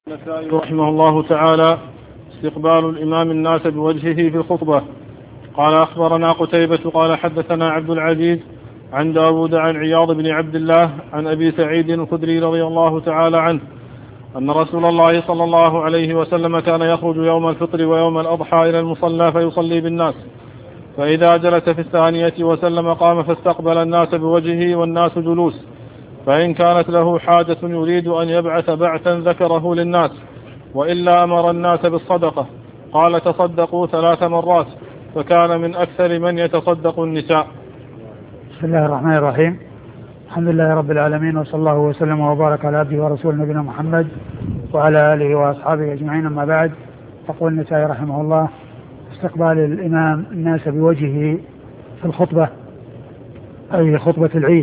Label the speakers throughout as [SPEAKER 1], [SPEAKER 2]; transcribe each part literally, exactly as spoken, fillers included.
[SPEAKER 1] النسائي رحمه الله تعالى استقبال الإمام الناس بوجهه في الخطبة. قال أخبرنا قتيبة قال حدثنا عبد العزيز عن داود عن عياض بن عبد الله عن أبي سعيد الخدري رضي الله تعالى عنه أن رسول الله صلى الله عليه وسلم كان يخرج يوم الفطر ويوم الأضحى إلى المصلى فيصلي بالناس، فإذا جلس في الثانية وسلم قام فاستقبل الناس بوجهه والناس جلوس، فإن كانت له حاجة يريد أن يبعث بعثا ذكره للناس، وإلا أمر الناس بالصدقة. قال تصدقوا ثلاث مرات، فكان من أكثر من يتصدق النساء.
[SPEAKER 2] بسم الله الرحمن الرحيم. الحمد لله رب العالمين، وصلى الله وسلم وبارك على عبده ورسوله نبينا محمد وعلى آله وأصحابه أجمعين. أما بعد، يقول النسائي رحمه الله استقبال الإمام الناس بوجهه في الخطبة، أي خطبة العيد.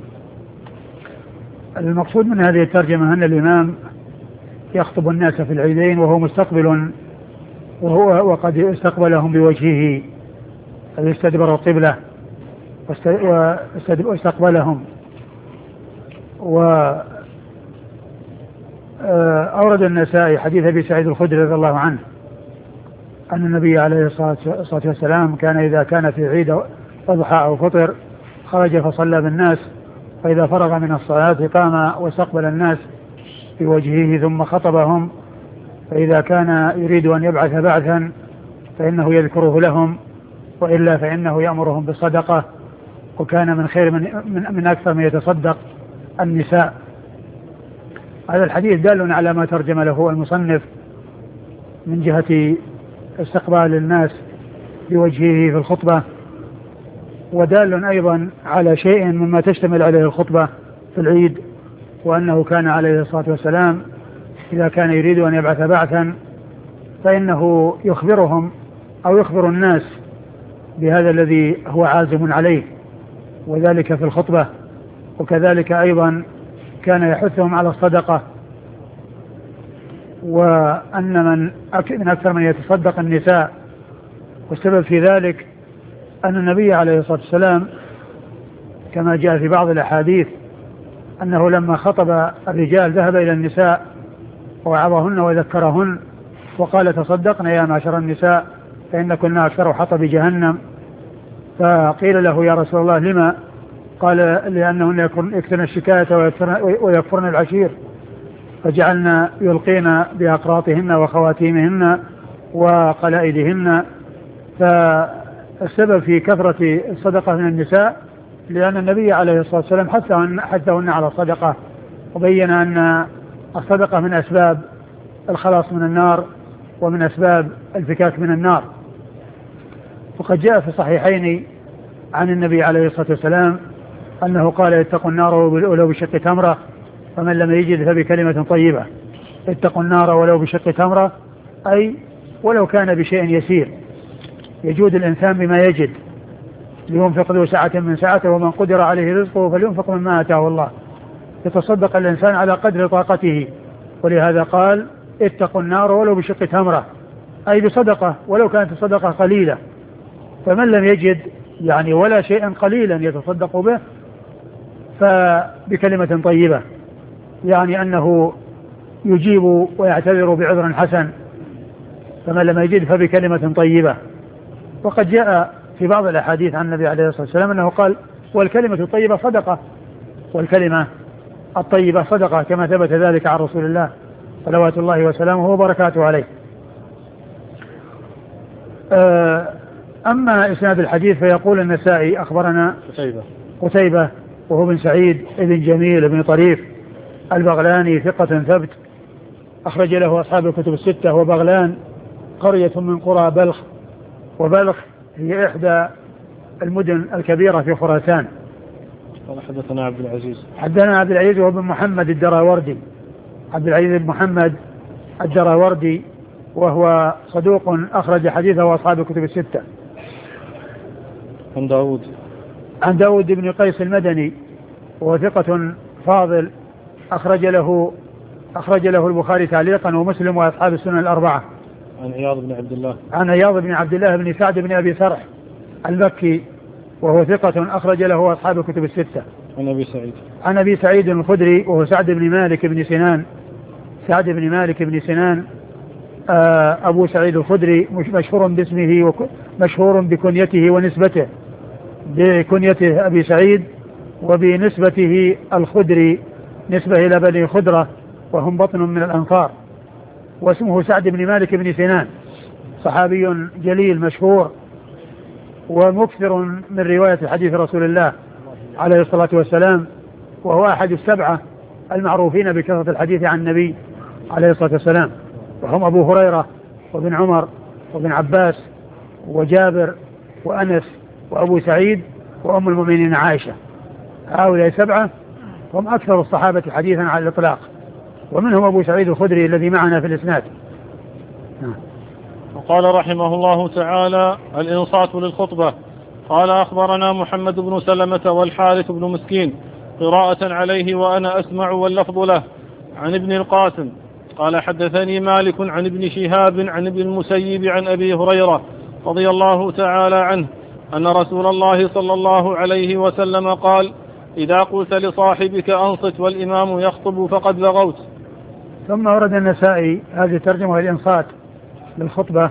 [SPEAKER 2] المقصود من هذه الترجمة أن الإمام يخطب الناس في العيدين وهو مستقبل، وهو وقد استقبلهم بوجهه، أي استدبر القبلة واستقبلهم. وأورد النسائي حديث أبي سعيد الخدري رضي الله عنه أن النبي عليه الصلاة والسلام كان إذا كان في عيد أضحى أو فطر خرج فصلى بالناس، فإذا فرغ من الصلاة قام واستقبل الناس بوجهه ثم خطبهم، فإذا كان يريد أن يبعث بعثا فإنه يذكره لهم، وإلا فإنه يأمرهم بالصدقة. وكان من خير من, من, من أكثر من يتصدق النساء. هذا الحديث دال على ما ترجم له المصنف من جهة استقبال الناس بوجهه في الخطبة، ودال أيضا على شيء مما تشتمل عليه الخطبة في العيد، وأنه كان عليه الصلاة والسلام إذا كان يريد أن يبعث بعثا فإنه يخبرهم أو يخبر الناس بهذا الذي هو عازم عليه، وذلك في الخطبة. وكذلك أيضا كان يحثهم على الصدقة، وأن من من أكثر من يتصدق النساء. والسبب في ذلك أن النبي عليه الصلاة والسلام كما جاء في بعض الأحاديث أنه لما خطب الرجال ذهب إلى النساء ووعظهن وذكرهن وقال تصدقنا يا معشر النساء فإن كنا أكثر حطب جهنم. فقيل له يا رسول الله لما؟ قال لأنهن يكثرن الشكاية ويكفرن العشير، فجعلنا يلقين بأقراطهن وخواتيمهن وقلائدهن. فالسبب في كثرة الصدقة من النساء لأن النبي عليه الصلاة والسلام حثهن, حثهن على الصدقة، وبين أن الصدقة من أسباب الخلاص من النار ومن أسباب الفكاك من النار. وقد جاء في الصحيحين عن النبي عليه الصلاة والسلام أنه قال اتقوا النار ولو بشق تمرة، فمن لم يجد فبكلمة طيبة. اتقوا النار ولو بشق تمرة، أي ولو كان بشيء يسير، يجود الإنسان بما يجد، لينفق ذو سعة من سعته ومن قدر عليه رزقه فلينفق مما آتاه الله. يتصدق الإنسان على قدر طاقته، ولهذا قال اتقوا النار ولو بشق تمرة، أي بصدقة ولو كانت الصدقة قليلة. فمن لم يجد يعني ولا شيئا قليلا يتصدق به فبكلمة طيبة، يعني أنه يجيب ويعتذر بعذر حسن. فمن لم يجد فبكلمة طيبة. وقد جاء في بعض الأحاديث عن النبي عليه الصلاة والسلام أنه قال والكلمة الطيبة صدقة، والكلمة الطيبة صدقة، كما ثبت ذلك عن رسول الله صلوات الله وسلامه وبركاته عليه. أما إسناد الحديث فيقول النسائي أخبرنا
[SPEAKER 1] قتيبة
[SPEAKER 2] قتيبة وهو بن سعيد ابن جميل بن طريف البغلاني ثقة ثبت، أخرج له أصحاب الكتب الستة. وبغلان قرية من قرى بلخ، وبلخ هي إحدى المدن الكبيرة في خراسان.
[SPEAKER 1] قال حدثنا عبد العزيز
[SPEAKER 2] حدثنا عبد العزيز وهو بن محمد الدراوردي، عبد العزيز بن محمد الدراوردي، وهو صدوق أخرج حديثه أصحاب الكتب الستة.
[SPEAKER 1] عن داود
[SPEAKER 2] عن داود بن قيس المدني، وهو ثقة فاضل، أخرج له أخرج له البخاري تعليقا ومسلم وأصحاب السنن الأربعة.
[SPEAKER 1] عن عياض بن عبد الله
[SPEAKER 2] عن عياض بن عبد الله بن سعد بن أبي سرح المكي، وهو ثقة أخرج له أصحاب الكتب الستة.
[SPEAKER 1] عن أبي سعيد
[SPEAKER 2] عن أبي سعيد الخدري وهو سعد بن مالك بن سنان سعد بن مالك بن سنان أبو سعيد الخدري، مشهور باسمه ومشهور بكنيته ونسبته، بكنيته أبي سعيد وبنسبته الخدري، نسبة إلى بني خدرة وهم بطن من الأنصار. واسمه سعد بن مالك بن سنان، صحابي جليل مشهور ومكثر من رواية حديث رسول الله عليه الصلاة والسلام، وهو أحد السبعة المعروفين بكثرة الحديث عن النبي عليه الصلاة والسلام، وهم أبو هريرة وابن عمر وابن عباس وجابر وأنس وأبو سعيد وأم المؤمنين عائشة. هؤلاء سبعة هم أكثر الصحابة حديثا على الإطلاق، ومنهم أبو سعيد الخدري الذي معنا في الإسناد.
[SPEAKER 1] وقال رحمه الله تعالى: الإنصات للخطبة. قال: أخبرنا محمد بن سلمة والحارث بن مسكين قراءة عليه وأنا أسمع واللفظ له، عن ابن القاسم قال: حدثني مالك عن ابن شهاب عن ابن المسيب عن أبي هريرة رضي الله تعالى عنه أن رسول الله صلى الله عليه وسلم قال: إذا قلت لصاحبك أنصت والإمام يخطب فقد لغوت.
[SPEAKER 2] ثم ورد النسائي هذه ترجمة الإنصات للخطبة.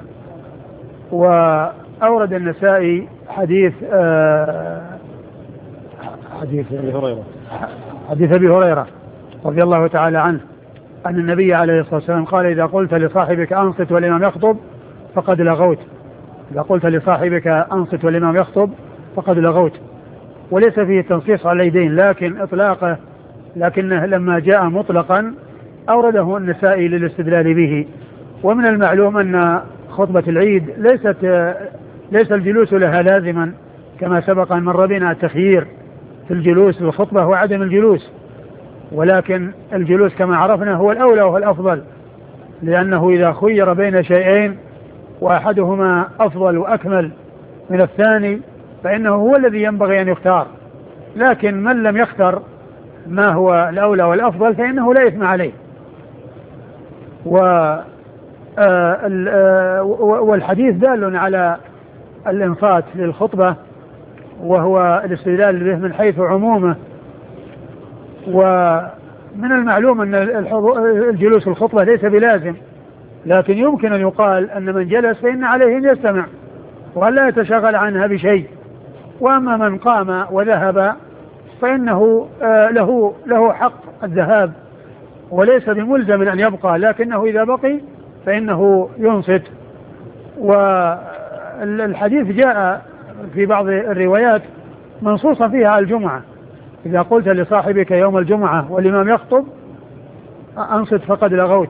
[SPEAKER 2] وأورد النسائي حديث آه حديث أبي هريرة حديث أبي هريرة رضي الله تعالى عنه أن النبي عليه الصلاة والسلام قال: إذا قلت لصاحبك أنصت والإمام يخطب فقد لغوت. إذا قلت لصاحبك أنصت والإمام يخطب فقد لغوت. وليس فيه تنصيص على اليدين، لكن إطلاقه لكنه لما جاء مطلقا أورده النسائي للاستدلال به. ومن المعلوم أن خطبة العيد ليست ليس الجلوس لها لازما، كما سبق أن مر بنا التخيير في الجلوس للخطبة وعدم الجلوس، ولكن الجلوس كما عرفنا هو الأولى وهو الأفضل، لأنه إذا خير بين شيئين وأحدهما أفضل وأكمل من الثاني فإنه هو الذي ينبغي أن يختار. لكن من لم يختر ما هو الأولى والأفضل فإنه لا إثم عليه. و والحديث دال على الإنصات للخطبة، وهو الاستدلال به من حيث عمومه. ومن المعلوم أن الجلوس الخطبة ليس بلازم، لكن يمكن أن يقال أن من جلس فإن عليه أن يستمع وأن لا يتشغل عنها بشيء. وأما من قام وذهب فإنه له له حق الذهاب وليس بملزم أن يبقى، لكنه إذا بقي فإنه ينصت. والحديث جاء في بعض الروايات منصوصا فيها على الجمعة: إذا قلت لصاحبك يوم الجمعة والإمام يخطب أنصت فقد لغوت.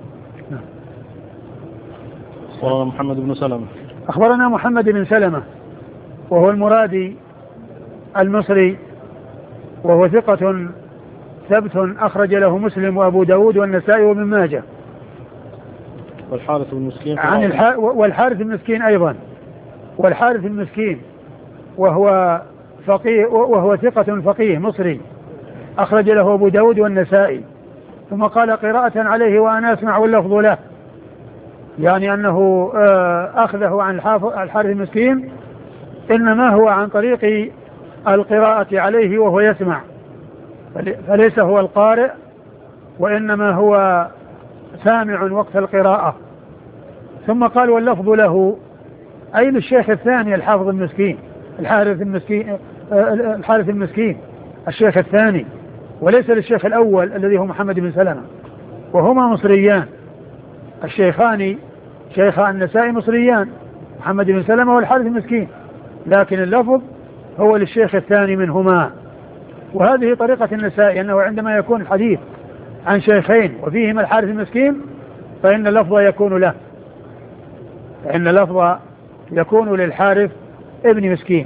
[SPEAKER 1] أخبرنا محمد بن سلمة
[SPEAKER 2] أخبرنا محمد بن سلمة وهو المرادي المصري، وهو ثقة ثبت أخرج له مسلم وأبو داود والنسائي وابن ماجه.
[SPEAKER 1] والحارث بن مسكين
[SPEAKER 2] عن الح... والحارث بن مسكين أيضا والحارث بن مسكين وهو فقيه وهو ثقة فقيه مصري أخرج له أبو داود والنسائي. ثم قال: قراءة عليه وأنا أسمع واللفظ له، يعني أنه أخذه عن الحارث بن مسكين إنما هو عن طريق القراءة عليه وهو يسمع، فليس هو القارئ وإنما هو سامع وقت القراءة. ثم قال: واللفظ له، أي للشيخ الثاني الحافظ المسكين الحارث المسكين الحارث المسكين الشيخ الثاني، وليس للشيخ الأول الذي هو محمد بن سلمة، وهما مصريان. الشيخان شيخا النسائي مصريان، محمد بن سلمة والحارث المسكين، لكن اللفظ هو للشيخ الثاني منهما. وهذه طريقة النسائي، أنه عندما يكون الحديث عن شيخين وفيهما الحارث المسكين فإن اللفظ يكون له فإن اللفظ يكون للحارث ابن مسكين.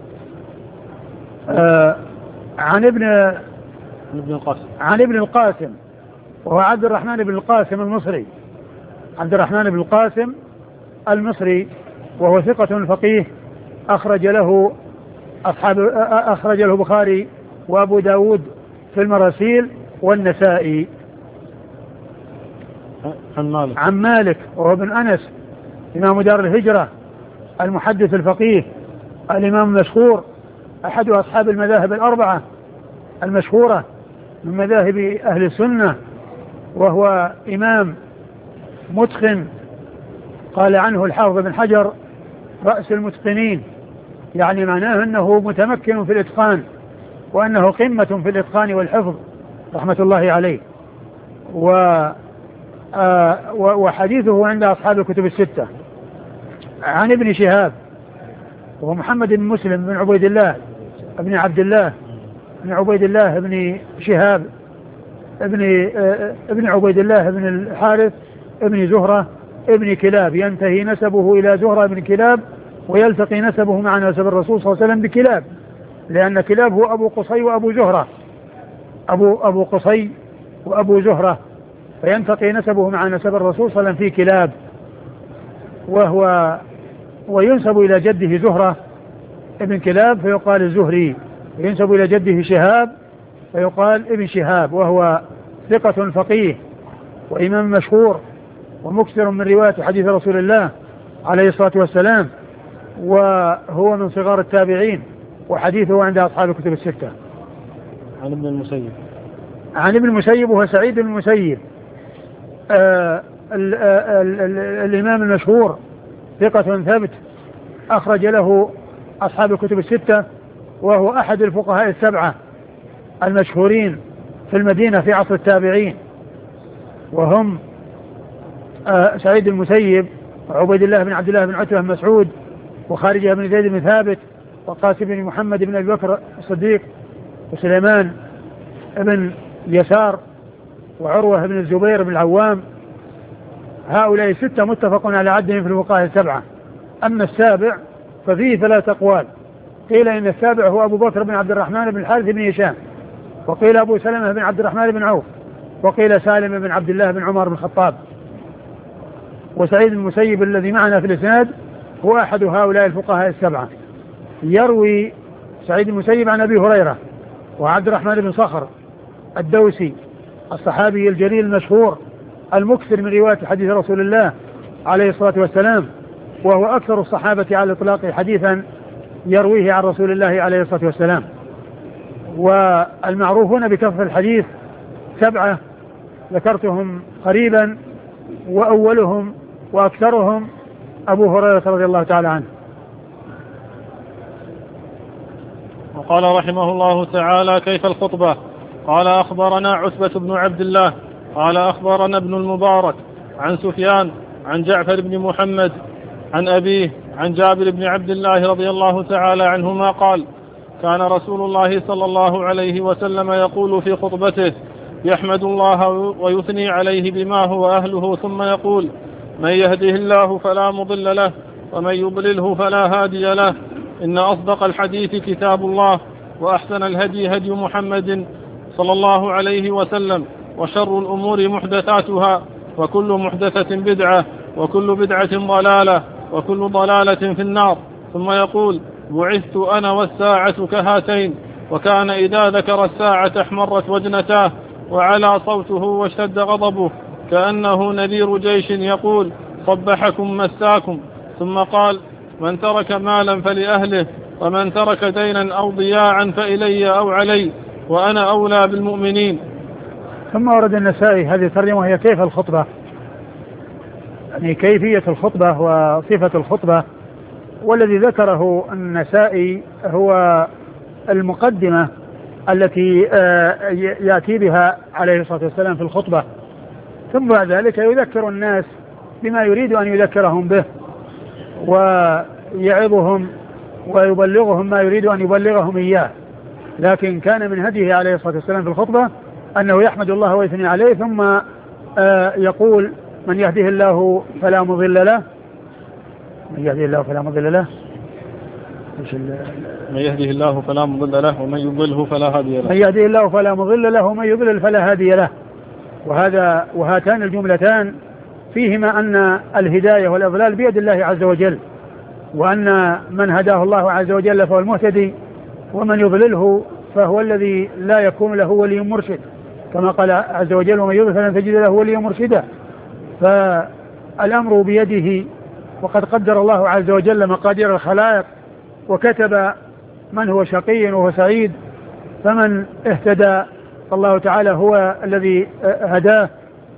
[SPEAKER 2] آه عن ابن
[SPEAKER 1] ابن القاسم
[SPEAKER 2] عن ابن القاسم وهو عبد الرحمن بن القاسم المصري عبد الرحمن بن القاسم المصري، وهو ثقة فقيه أخرج له أصحاب أخرج له البخاري وأبو داود في المراسيل والنسائي.
[SPEAKER 1] عن مالك
[SPEAKER 2] عن مالك وهو ابن أنس إمام دار الهجرة المحدث الفقيه الإمام المشهور، أحد أصحاب المذاهب الأربعة المشهورة من مذاهب أهل السنة، وهو إمام متقن، قال عنه الحافظ بن حجر رأس المتقنين، يعني معناه أنه متمكن في الإتقان، وأنه قمة في الإتقان والحفظ رحمة الله عليه. و آه وحديثه عند أصحاب الكتب الستة. عن ابن شهاب وهو محمد بن مسلم بن عبيد الله ابن عبد الله بن عبيد الله بن شهاب ابن آه ابن عبيد الله بن الحارث ابن زهرة ابن كلاب، ينتهي نسبه إلى زهرة بن كلاب ويلتقي نسبه مع نسب الرسول صلى الله عليه وسلم بكلاب، لأن كلاب هو أبو قصي وأبو زهرة، أبو أبو قصي وأبو زهرة، فينتقي نسبه مع نسب الرسول صلى الله عليه وسلم في كلاب، وهو وينسب إلى جده زهرة ابن كلاب فيقال الزهري، وينسب إلى جده شهاب فيقال ابن شهاب، وهو ثقة فقيه وإمام مشهور ومكثر من رواية حديث رسول الله عليه الصلاة والسلام، وهو من صغار التابعين، وحديثه عند أصحاب الكتب الستة.
[SPEAKER 1] عن ابن المسيب
[SPEAKER 2] عن ابن المسيب وهو سعيد بن المسيب آه ال ال ال الإمام المشهور ثقة ثبت أخرج له أصحاب الكتب الستة، وهو أحد الفقهاء السبعة المشهورين في المدينة في عصر التابعين، وهم آه سعيد المسيب وعبيد الله بن عبد الله بن عتبة بن مسعود وخارجة بن زيد بن ثابت وقاسم بن محمد بن أبي بكر الصديق وسليمان بن يسار وعروة بن الزبير بن العوام. هؤلاء الستة متفق على عدهم في الفقهاء السبعة. أما السابع ففيه ثلاث أقوال، قيل إن السابع هو أبو بكر بن عبد الرحمن بن الحارث بن هشام، وقيل أبو سلمة بن عبد الرحمن بن عوف، وقيل سالم بن عبد الله بن عمر بن الخطاب. وسعيد المسيب الذي معنا في الإسناد هو أحد هؤلاء الفقهاء السبعة. يروي سعيد المسيب عن أبي هريرة وعبد الرحمن بن صخر الدوسي الصحابي الجليل المشهور المكثر من رواية حديث رسول الله عليه الصلاة والسلام، وهو أكثر الصحابة على الإطلاق حديثا يرويه عن رسول الله عليه الصلاة والسلام. والمعروفون بكثرة الحديث سبعة ذكرتهم قريبا، وأولهم وأكثرهم أبو هريرة رضي الله تعالى عنه.
[SPEAKER 1] وقال رحمه الله تعالى: كيف الخطبة؟ قال: أخبرنا عتبة بن عبد الله قال أخبرنا ابن المبارك عن سفيان عن جعفر بن محمد عن أبيه عن جابر بن عبد الله رضي الله تعالى عنهما قال: كان رسول الله صلى الله عليه وسلم يقول في خطبته: يحمد الله ويثني عليه بما هو أهله، ثم يقول: من يهده الله فلا مضل له ومن يضلله فلا هادي له. إن أصدق الحديث كتاب الله، وأحسن الهدي هدي محمد صلى الله عليه وسلم، وشر الأمور محدثاتها، وكل محدثة بدعة، وكل بدعة ضلالة، وكل ضلالة في النار. ثم يقول: بعثت أنا والساعة كهاتين. وكان إذا ذكر الساعة احمرت وجنتاه وعلى صوته واشتد غضبه كأنه نذير جيش يقول: صبحكم مساكم. ثم قال: من ترك مالا فلأهله، ومن ترك دينا أو ضياعا فإلي أو علي، وأنا أولى بالمؤمنين.
[SPEAKER 2] ثم ورد النسائي هذه الترجمة وهي كيف الخطبة، يعني كيفية الخطبة وصفة الخطبة. والذي ذكره النسائي هو المقدمة التي يأتي بها عليه الصلاة والسلام في الخطبة، ثم بعد ذلك يذكر الناس بما يريد أن يذكرهم به، ويعظهم ويبلغهم ما يريد أن يبلغهم إياه. لكن كان من هديه عليه الصلاة والسلام في الخطبة أنه يحمد الله ويثني عليه، ثم يقول: من يهده الله فلا مضل له من يهده الله فلا مضل له
[SPEAKER 1] من يهده الله فلا مضل له ومن يضلله فلا هادي له
[SPEAKER 2] من يهده الله فلا مضل له ومن يضلل فلا هادي له. وهذا وهاتان الجملتان فيهما أن الهداية والإضلال بيد الله عز وجل، وأن من هداه الله عز وجل فهو المهتدي، ومن يضلله فهو الذي لا يكون له ولي مرشد، كما قال عز وجل: ومن يضلل فلن تجد له وليا مرشدا. فالأمر بيده، وقد قدر الله عز وجل مقادير الخلائق وكتب من هو شقي وهو سعيد، فمن اهتدى فالله تعالى هو الذي هداه،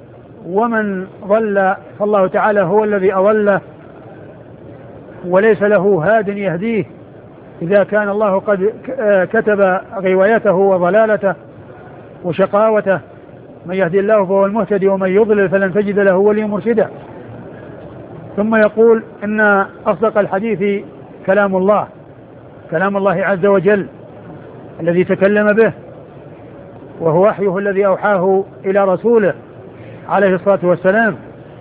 [SPEAKER 2] ومن ضل فالله تعالى هو الذي أضله، وليس له هاد يهديه إذا كان الله قد كتب غوايته وضلالته وشقاوته. من يهدي الله فهو المهتدي ومن يضلل فلن تجد له وليا مرشدا. ثم يقول إن أصدق الحديث كلام الله، كلام الله عز وجل الذي تكلم به، وهو وحيه الذي أوحاه إلى رسوله عليه الصلاة والسلام.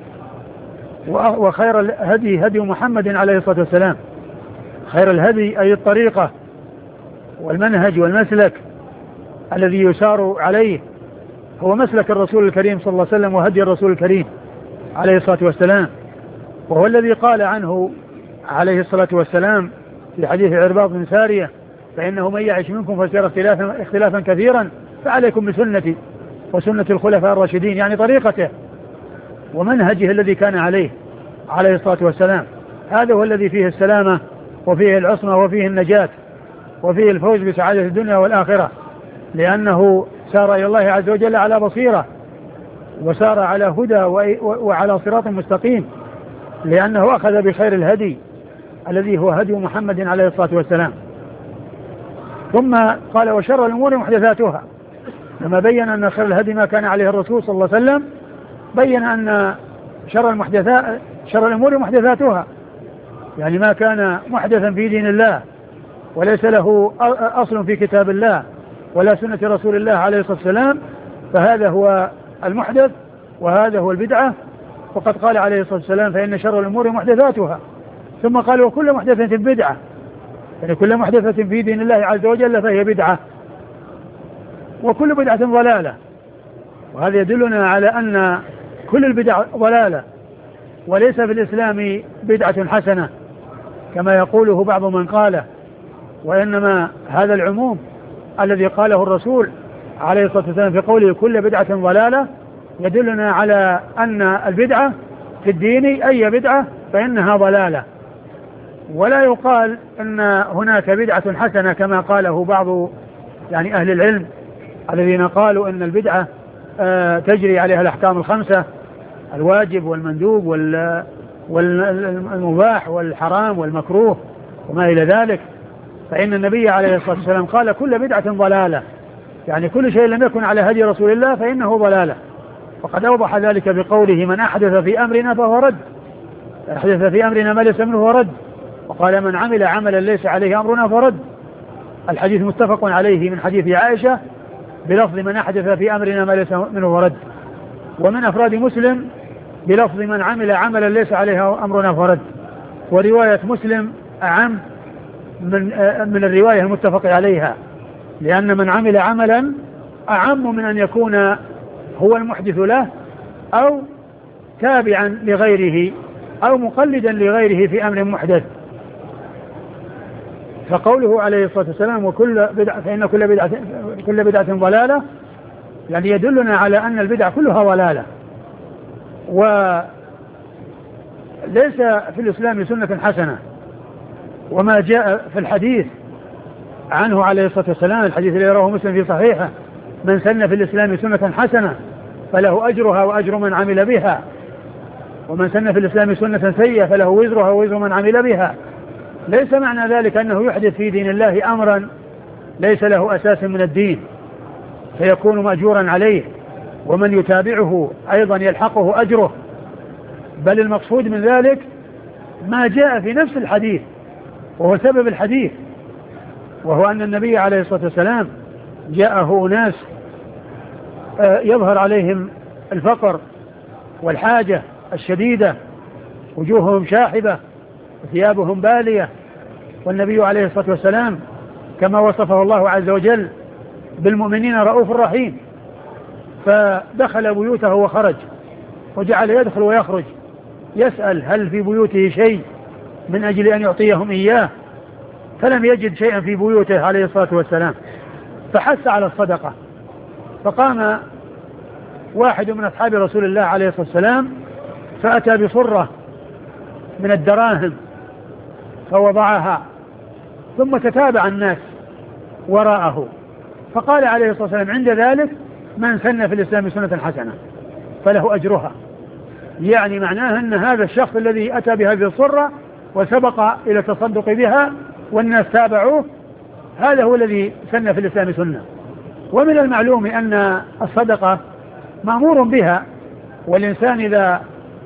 [SPEAKER 2] وخير الهدي هدي محمد عليه الصلاة والسلام. خير الهدي أي الطريقة والمنهج والمسلك الذي يسار عليه هو مسلك الرسول الكريم صلى الله عليه وسلم وهدي الرسول الكريم عليه الصلاة والسلام، وهو الذي قال عنه عليه الصلاة والسلام في حديث عرباض بن سارية: فإنه من يعش منكم فسيرى اختلافا, اختلافا كثيرا فعليكم بسنتي وسنة الخلفاء الراشدين، يعني طريقته ومنهجه الذي كان عليه عليه الصلاة والسلام. هذا هو الذي فيه السلامة وفيه العصمة وفيه النجاة وفيه الفوز بسعادة الدنيا والآخرة، لأنه سار إلى الله عز وجل على بصيرة وسار على هدى وعلى صراط مستقيم، لأنه أخذ بخير الهدي الذي هو هدي محمد عليه الصلاة والسلام. ثم قال: وشر الأمور محدثاتها. لما بين أن خير الهدي ما كان عليه الرسول صلى الله عليه وسلم بين أن شر المحدثات شر الأمور محدثاتها، يعني ما كان محدثا في دين الله وليس له أصل في كتاب الله ولا سنة رسول الله عليه الصلاة والسلام فهذا هو المحدث وهذا هو البدعة. وقد قال عليه الصلاة والسلام: فإن شر الأمور محدثاتها. ثم قال: وكل محدثة بدعة، يعني كل محدثة في دين الله عز وجل فهي بدعة، وكل بدعة ضلالة. وهذا يدلنا على أن كل البدع ضلالة، وليس في الإسلام بدعة حسنة كما يقوله بعض من قاله، وإنما هذا العموم الذي قاله الرسول عليه الصلاة والسلام في قوله كل بدعة ضلالة يدلنا على أن البدعة في الدين أي بدعة فإنها ضلالة، ولا يقال أن هناك بدعة حسنة كما قاله بعض يعني أهل العلم الذين قالوا أن البدعة آه تجري عليها الأحكام الخمسة: الواجب والمندوب والمباح والحرام والمكروه وما إلى ذلك. فإن النبي عليه الصلاة والسلام قال كل بدعة ضلالة، يعني كل شيء لم يكن على هدي رسول الله فإنه ضلالة. وقد أوضح ذلك بقوله: من أحدث في أمرنا فهو رد، أحدث في أمرنا ما ليس منه فهو رد. وقال: من عمل عملا ليس عليه أمرنا فهو رد. الحديث متفق عليه من حديث عائشة بلفظ: من أحدث في أمرنا ما ليس منه فهو رد. ومن أفراد مسلم بلفظ: من عمل عملا ليس عليه أمرنا فهو رد. ورواية مسلم أعم من من الرواية المتفق عليها، لأن من عمل عملا أعم من أن يكون هو المحدث له أو تابعا لغيره أو مقلدا لغيره في أمر محدث. فقوله عليه الصلاة والسلام: وكل بدعة فإن كل بدعة كل بدعة ضلالة، يعني يدلنا على أن البدع كلها ضلالة، وليس في الإسلام سنة حسنة. وما جاء في الحديث عنه عليه الصلاة والسلام، الحديث الذي رواه مسلم في صحيحه: من سن في الإسلام سنة حسنة فله أجرها وأجر من عمل بها، ومن سن في الإسلام سنة سيئة فله وزرها ووزر من عمل بها. ليس معنى ذلك أنه يحدث في دين الله أمرا ليس له أساس من الدين فيكون مأجورا عليه، ومن يتابعه أيضا يلحقه أجره، بل المقصود من ذلك ما جاء في نفس الحديث وهو سبب الحديث، وهو أن النبي عليه الصلاة والسلام جاءه ناس يظهر عليهم الفقر والحاجة الشديدة، وجوههم شاحبة وثيابهم بالية، والنبي عليه الصلاة والسلام كما وصفه الله عز وجل بالمؤمنين رؤوف رحيم، فدخل بيوته وخرج وجعل يدخل ويخرج يسأل هل في بيوته شيء من أجل أن يعطيهم إياه، فلم يجد شيئا في بيوته عليه الصلاة والسلام، فحث على الصدقة. فقام واحد من أصحاب رسول الله عليه الصلاة والسلام فأتى بصرة من الدراهم فوضعها، ثم تتابع الناس وراءه، فقال عليه الصلاة والسلام عند ذلك: من سن في الإسلام سنة حسنة. فله أجرها. يعني معناه أن هذا الشخص الذي أتى بهذه الصرة وسبق إلى التصدق بها والناس تابعوه، هذا هو الذي سن في الإسلام سنة. ومن المعلوم أن الصدقة مأمور بها، والإنسان إذا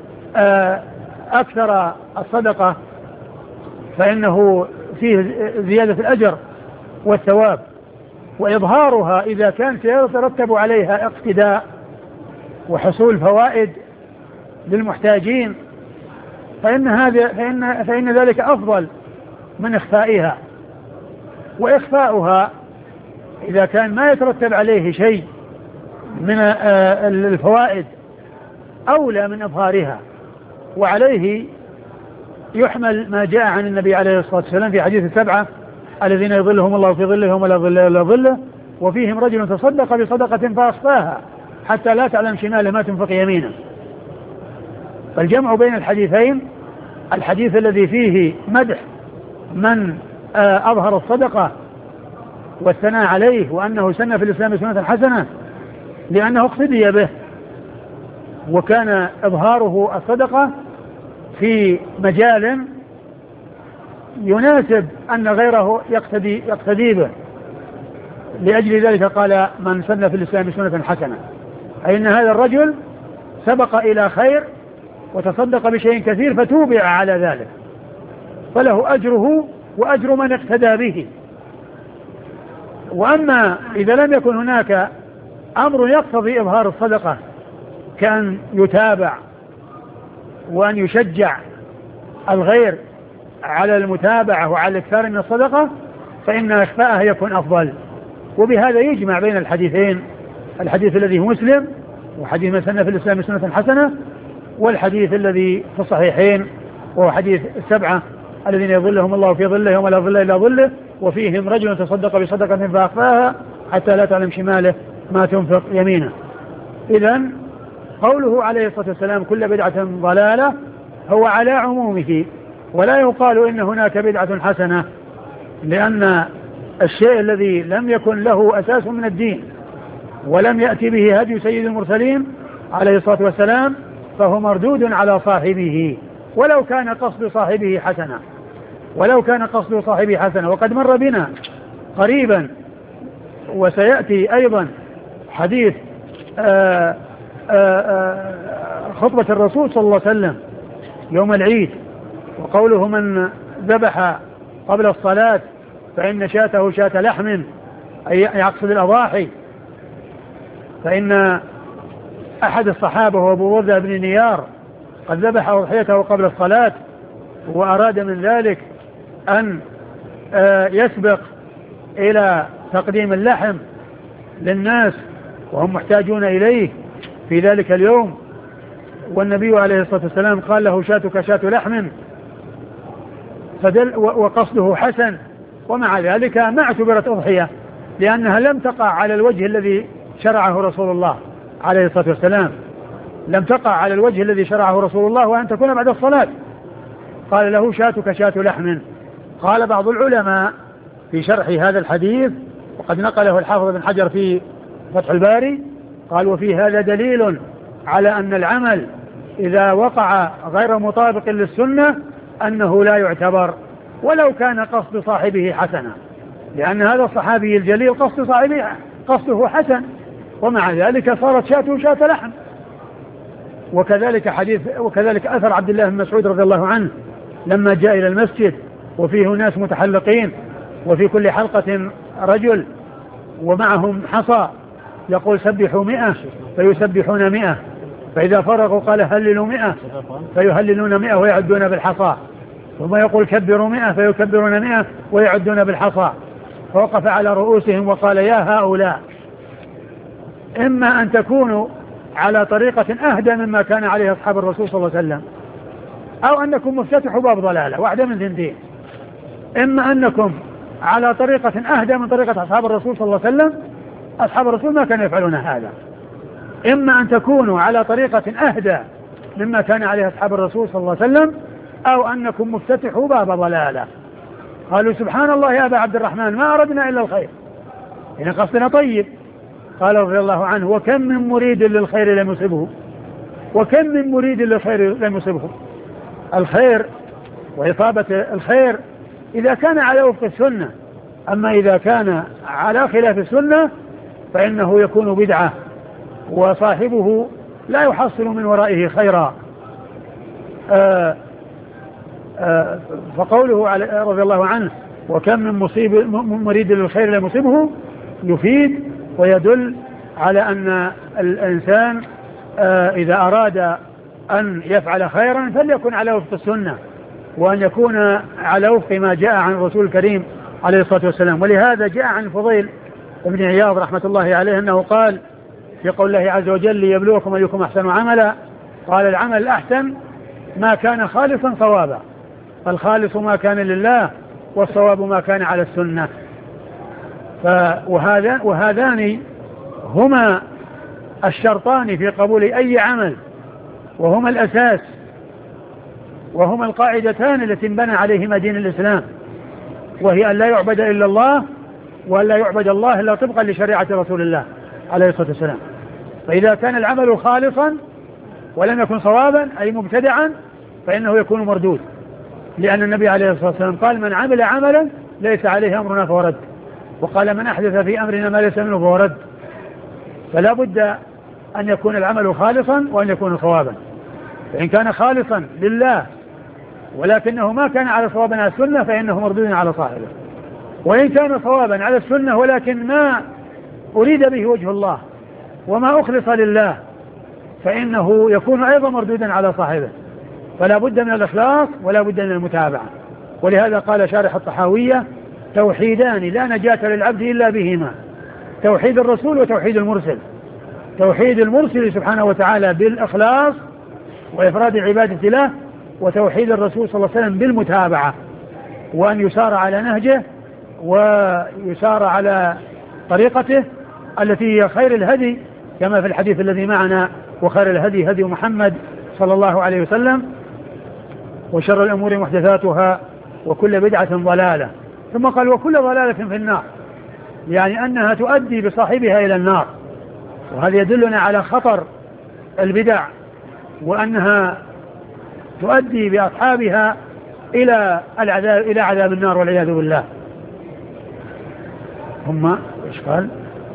[SPEAKER 2] أكثر الصدقة فإنه فيه زيادة الأجر والثواب، وإظهارها إذا كان سيترتب عليها اقتداء وحصول فوائد للمحتاجين فإن, هذا فإن, فإن ذلك أفضل من إخفائها. وإخفاؤها إذا كان ما يترتب عليه شيء من الفوائد أولى من إظهارها. وعليه يحمل ما جاء عن النبي عليه الصلاة والسلام في حديث السبعة الذين يظلهم الله في ظله ولا ظل إلا ظله، وفيهم رجل تصدق بصدقة فأخفاها حتى لا تعلم شماله ما تنفق يمينه. فالجمع بين الحديثين، الحديث الذي فيه مدح من أظهر الصدقة والثناء عليه وأنه سن في الإسلام سنة حسنة لأنه اقتدي به، وكان إظهاره الصدقة في مجال يناسب أن غيره يقتدي, يقتدي به. لأجل ذلك قال من سن في الإسلام سنة حسنة، أي أن هذا الرجل سبق إلى خير وتصدق بشيء كثير فتوبع على ذلك، فله أجره وأجر من اقتدى به. وأما إذا لم يكن هناك أمر يقتضي إظهار الصدقة كأن يتابع وأن يشجع الغير على المتابعة وعلى الإكثار من الصدقة فإن إخفاءها يكون أفضل. وبهذا يجمع بين الحديثين، الحديث الذي هو مسلم وحديث من سن في الإسلام سنة حسنة، والحديث الذي في الصحيحين وهو حديث السبعة الذين يظلهم الله في ظله يوم لا ظل إلا ظله، وفيهم رجل تصدق بصدقة فأخفاها حتى لا تعلم شماله ما تنفق يمينه. إذن قوله عليه الصلاة والسلام كل بدعة ضلالة هو على عمومه، ولا يقال إن هناك بدعة حسنة، لأن الشيء الذي لم يكن له أساس من الدين ولم يأتي به هدي سيد المرسلين عليه الصلاة والسلام فهو مردود على صاحبه ولو كان قصد صاحبه حسنة ولو كان قصد صاحبه حسنة. وقد مر بنا قريبا وسيأتي أيضا حديث آآ آآ خطبة الرسول صلى الله عليه وسلم يوم العيد، وقوله من ذبح قبل الصلاة فإن شاته شاة لحم، أي يقصد الأضاحي، فإن أحد الصحابة هو أبو بردة بن نيار قد ذبح أضحيته قبل الصلاة وأراد من ذلك أن يسبق إلى تقديم اللحم للناس وهم محتاجون إليه في ذلك اليوم، والنبي عليه الصلاة والسلام قال له شاتك شات لحم، فدل وقصده حسن، ومع ذلك ما اعتبرت أضحية لأنها لم تقع على الوجه الذي شرعه رسول الله عليه الصلاة والسلام، لم تقع على الوجه الذي شرعه رسول الله وأن تكون بعد الصلاة. قال له شاتك شات لحم. قال بعض العلماء في شرح هذا الحديث وقد نقله الحافظ بن حجر في فتح الباري قال وفي هذا دليل على أن العمل إذا وقع غير مطابق للسنة أنه لا يعتبر ولو كان قصد صاحبه حسنا، لأن هذا الصحابي الجليل قصد صاحبه قصده حسن ومع ذلك صارت شاته شاة لحم. وكذلك حديث وكذلك أثر عبد الله بن مسعود رضي الله عنه لما جاء إلى المسجد وفيه ناس متحلقين وفي كل حلقة رجل ومعهم حصى يقول سبحوا مئة فيسبحون مئة، فإذا فرغوا قال هللوا مئة فيهللون مئة ويعدون بالحصى، ثم يقول كبروا مئة فيكبرون مئة ويعدون بالحصى، فوقف على رؤوسهم وقال يا هؤلاء إما أن تكونوا على طريقة أهدى مما كان عليه أصحاب الرسول صلى الله عليه وسلم أو أنكم مفتتحوا باب ضلالة، واحدة من ثنتين، إما أنكم على طريقة أهدى من طريقة أصحاب الرسول صلى الله عليه وسلم، أصحاب الرسول ما كانوا يفعلون هذا، إما أن تكونوا على طريقة أهدى مما كان عليه أصحاب الرسول صلى الله عليه وسلم أو أنكم مفتتحوا باب ضلالة. قالوا سبحان الله يا أبا عبد الرحمن ما أردنا إلا الخير، إن قصدنا طيب. قال رضي الله عنه وكم من مريد للخير لم يصبه وكم من مريد للخير لم يصبه. الخير وإصابة الخير إذا كان على وفق السنة، أما إذا كان على خلاف السنة فإنه يكون بدعة وصاحبه لا يحصل من ورائه خيرا. آآ آآ فقوله رضي الله عنه وكم من مصيب مريد للخير لم يصبه يفيد ويدل على أن الإنسان إذا أراد أن يفعل خيرا فليكن على وفق السنة، وأن يكون على وفق ما جاء عن الرسول الكريم عليه الصلاة والسلام. ولهذا جاء عن الفضيل ابن عياض رحمة الله عليه أنه قال في قول الله عز وجل ليبلوكم أيكم أحسن عملا، قال العمل الأحسن ما كان خالصا صوابا، فالخالص ما كان لله والصواب ما كان على السنة. وهذا وهذان هما الشرطان في قبول أي عمل، وهما الأساس، وهما القاعدتان التي انبنى عليهما دين الإسلام، وهي أن لا يعبد إلا الله وأن لا يعبد الله إلا طبقا لشريعة رسول الله عليه الصلاة والسلام. فإذا كان العمل خالصا ولم يكن صوابا أي مبتدعا فإنه يكون مردود، لأن النبي عليه الصلاة والسلام قال من عمل عملا ليس عليه أمرنا فهو رد، وقال من أحدث في أمرنا ما ليس منه فهو رد. فلا بد أن يكون العمل خالصا وأن يكون صوابا. فإن كان خالصا لله ولكنه ما كان على صواب على السنة فإنه مردود على صاحبه، وإن كان صوابا على السنة ولكن ما أريد به وجه الله وما أخلص لله فإنه يكون أيضا مردودا على صاحبه. فلا بد من الإخلاص ولا بد من المتابعة. ولهذا قال شارح الطحاوية توحيدان لا نجاة للعبد إلا بهما، توحيد الرسول وتوحيد المرسل. توحيد المرسل سبحانه وتعالى بالإخلاص وإفراد عبادة له، وتوحيد الرسول صلى الله عليه وسلم بالمتابعة، وأن يسار على نهجه ويسار على طريقته التي هي خير الهدي كما في الحديث الذي معنا وخير الهدي هدي محمد صلى الله عليه وسلم وشر الأمور محدثاتها وكل بدعة ضلالة. ثم قال وكل ضلالة في النار، يعني أنها تؤدي بصاحبها إلى النار. وهذا يدلنا على خطر البدع وأنها تؤدي بأصحابها إلى العذاب إلى عذاب النار والعياذ بالله. ثم إيش قال؟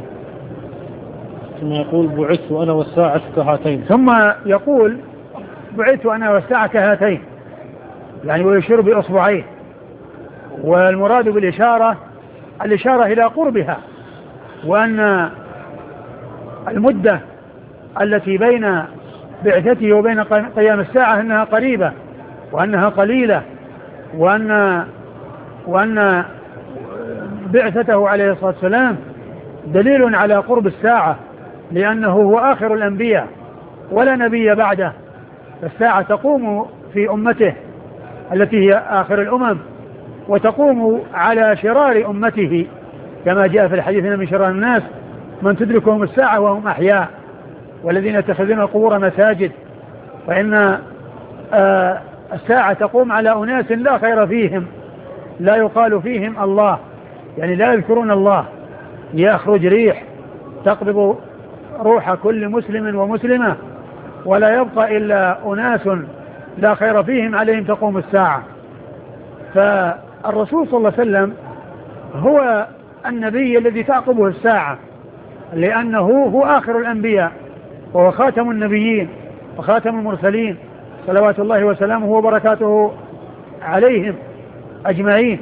[SPEAKER 1] ثم يقول بعثت أنا والساعة كهاتين.
[SPEAKER 2] ثم يقول بعثت أنا والساعة كهاتين، يعني ويشير بأصبعيه، والمراد بالإشارة الإشارة إلى قربها، وأن المدة التي بين بعثته وبين قيام الساعة أنها قريبة وأنها قليلة، وأن وأن بعثته عليه الصلاة والسلام دليل على قرب الساعة، لأنه هو آخر الأنبياء ولا نبي بعده، فالساعة تقوم في أمته التي هي آخر الأمم، وتقوم على شرار أمته كما جاء في الحديث من شرار الناس من تدركهم الساعة وهم أحياء والذين يتخذون القبور مساجد. فإن آه الساعة تقوم على أناس لا خير فيهم، لا يقال فيهم الله، يعني لا يذكرون الله، يخرج ريح تقبض روح كل مسلم ومسلمة ولا يبقى إلا أناس لا خير فيهم عليهم تقوم الساعة. فالرسول صلى الله عليه وسلم هو النبي الذي تعقبه الساعة، لأنه هو آخر الأنبياء وهو خاتم النبيين وخاتم المرسلين صلوات الله وسلامه وبركاته عليهم أجمعين.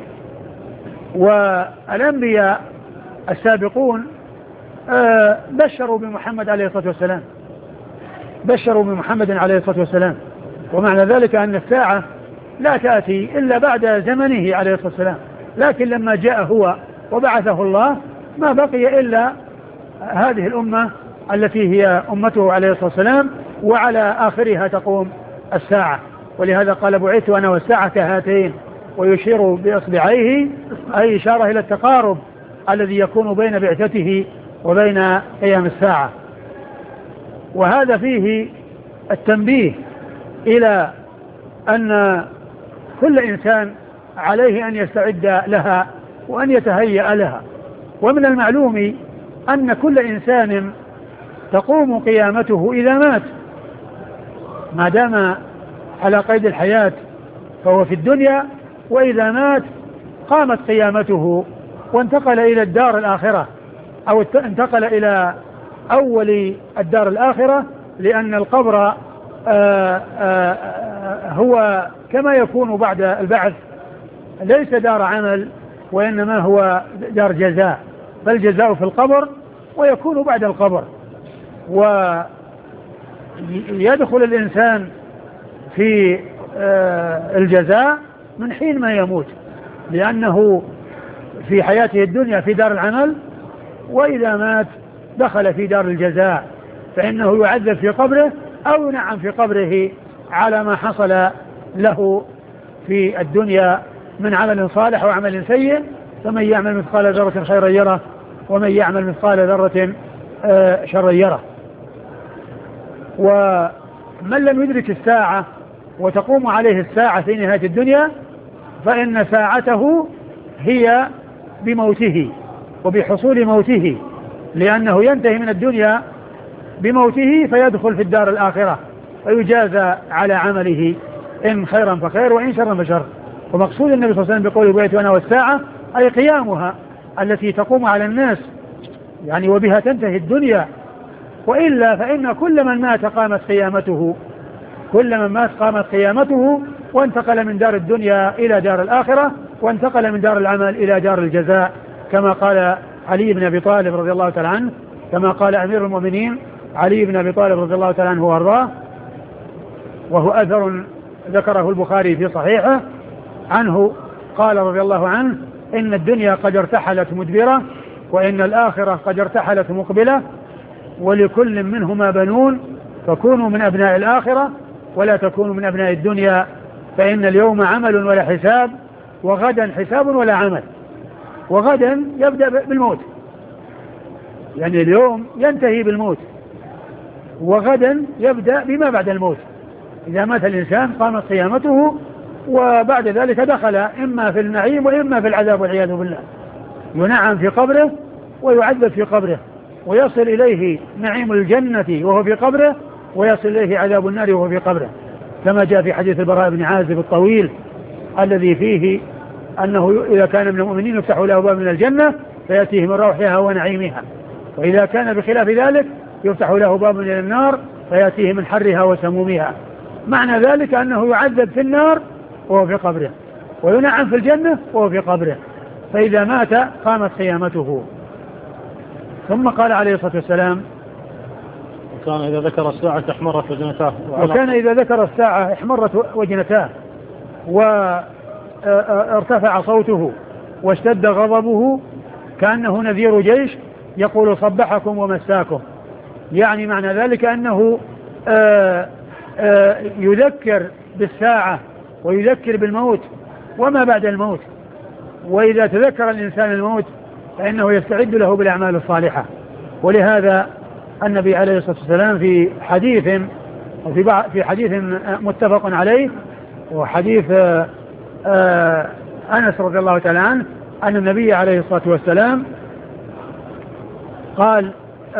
[SPEAKER 2] والأنبياء السابقون آه بشروا بمحمد عليه الصلاة والسلام، بشروا بمحمد عليه الصلاة والسلام، ومعنى ذلك أن الساعة لا تأتي إلا بعد زمنه عليه الصلاة والسلام، لكن لما جاء هو وبعثه الله ما بقي إلا هذه الأمة التي هي أمته عليه الصلاة والسلام، وعلى آخرها تقوم الساعة. ولهذا قال بعثت أنا والساعة كهاتين، ويشير بإصبعيه أي إشارة إلى التقارب الذي يكون بين بعثته وبين قيام الساعة. وهذا فيه التنبيه إلى أن كل إنسان عليه أن يستعد لها وأن يتهيأ لها. ومن المعلوم أن كل إنسان تقوم قيامته إذا مات، ما دام على قيد الحياة فهو في الدنيا، وإذا مات قامت قيامته وانتقل إلى الدار الآخرة أو انتقل إلى أول الدار الآخرة، لأن القبر آآ آآ هو كما يكون بعد البعث ليس دار عمل وإنما هو دار جزاء، فالجزاء في القبر ويكون بعد القبر. ويدخل الإنسان في الجزاء من حين ما يموت، لأنه في حياته الدنيا في دار العمل، وإذا مات دخل في دار الجزاء، فإنه يعذب في قبره أو ينعم في قبره على ما حصل له في الدنيا من عمل صالح وعمل سيء. فمن يعمل مثقال ذرة خيرا يره ومن يعمل مثقال ذرة شرا يره. ومن لم يدرك الساعة وتقوم عليه الساعة في نهاية الدنيا فإن ساعته هي بموته وبحصول موته، لأنه ينتهي من الدنيا بموته فيدخل في الدار الآخرة ويجازى على عمله إن خيرا فخير وإن شرا فشر. ومقصود النبي صلى الله عليه وسلم بقوله بيت وانا والساعة أي قيامها التي تقوم على الناس، يعني وبها تنتهي الدنيا، وإلا فإن كل من مات قامت قيامته، كل من مات قامت قيامته وانتقل من دار الدنيا إلى دار الآخرة، وانتقل من دار العمل إلى دار الجزاء، كما قال علي بن أبي طالب رضي الله تعالى عنه، كما قال أمير المؤمنين علي بن أبي طالب رضي الله تعالى عنه وارضاه، وهو أثر ذكره البخاري في صحيحه عنه، قال رضي الله عنه: إن الدنيا قد ارتحلت مدبرة وإن الآخرة قد ارتحلت مقبلة، ولكل منهما بنون، فكونوا من أبناء الآخرة ولا تكونوا من أبناء الدنيا، فإن اليوم عمل ولا حساب، وغدا حساب ولا عمل. وغدا يبدأ بالموت، يعني اليوم ينتهي بالموت، وغدا يبدأ بما بعد الموت. إذا مات الإنسان قامت قيامته، وبعد ذلك دخل إما في النعيم وإما في العذاب والعياذ بالله، ينعم في قبره ويعذب في قبره، ويصل إليه نعيم الجنة وهو في قبره، ويصل إليه عذاب النار وهو في قبره، كما جاء في حديث البراء بن عازب الطويل الذي فيه أنه إذا كان من المؤمنين يفتح له باب من الجنة فيأتيه من روحها ونعيمها، وإذا كان بخلاف ذلك يفتح له باب من النار فيأتيه من حرها وسمومها. معنى ذلك أنه يعذب في النار وهو في قبره، وينعم في الجنة وهو في قبره، فإذا مات قامت قيامته. ثم قال عليه الصلاة والسلام:
[SPEAKER 1] وكان إذا ذكر الساعة احمرت وجنتاه،
[SPEAKER 2] وكان إذا ذكر الساعة احمرت وجنتاه وارتفع صوته واشتد غضبه كأنه نذير جيش يقول: صبحكم ومساكم. يعني معنى ذلك أنه آآ آآ يذكر بالساعة ويذكر بالموت وما بعد الموت، وإذا تذكر الإنسان الموت فإنه يستعد له بالأعمال الصالحة. ولهذا النبي عليه الصلاة والسلام في حديث في في حديث متفق عليه، وحديث أنس رضي الله تعالى عنه، أن النبي عليه الصلاة والسلام قال: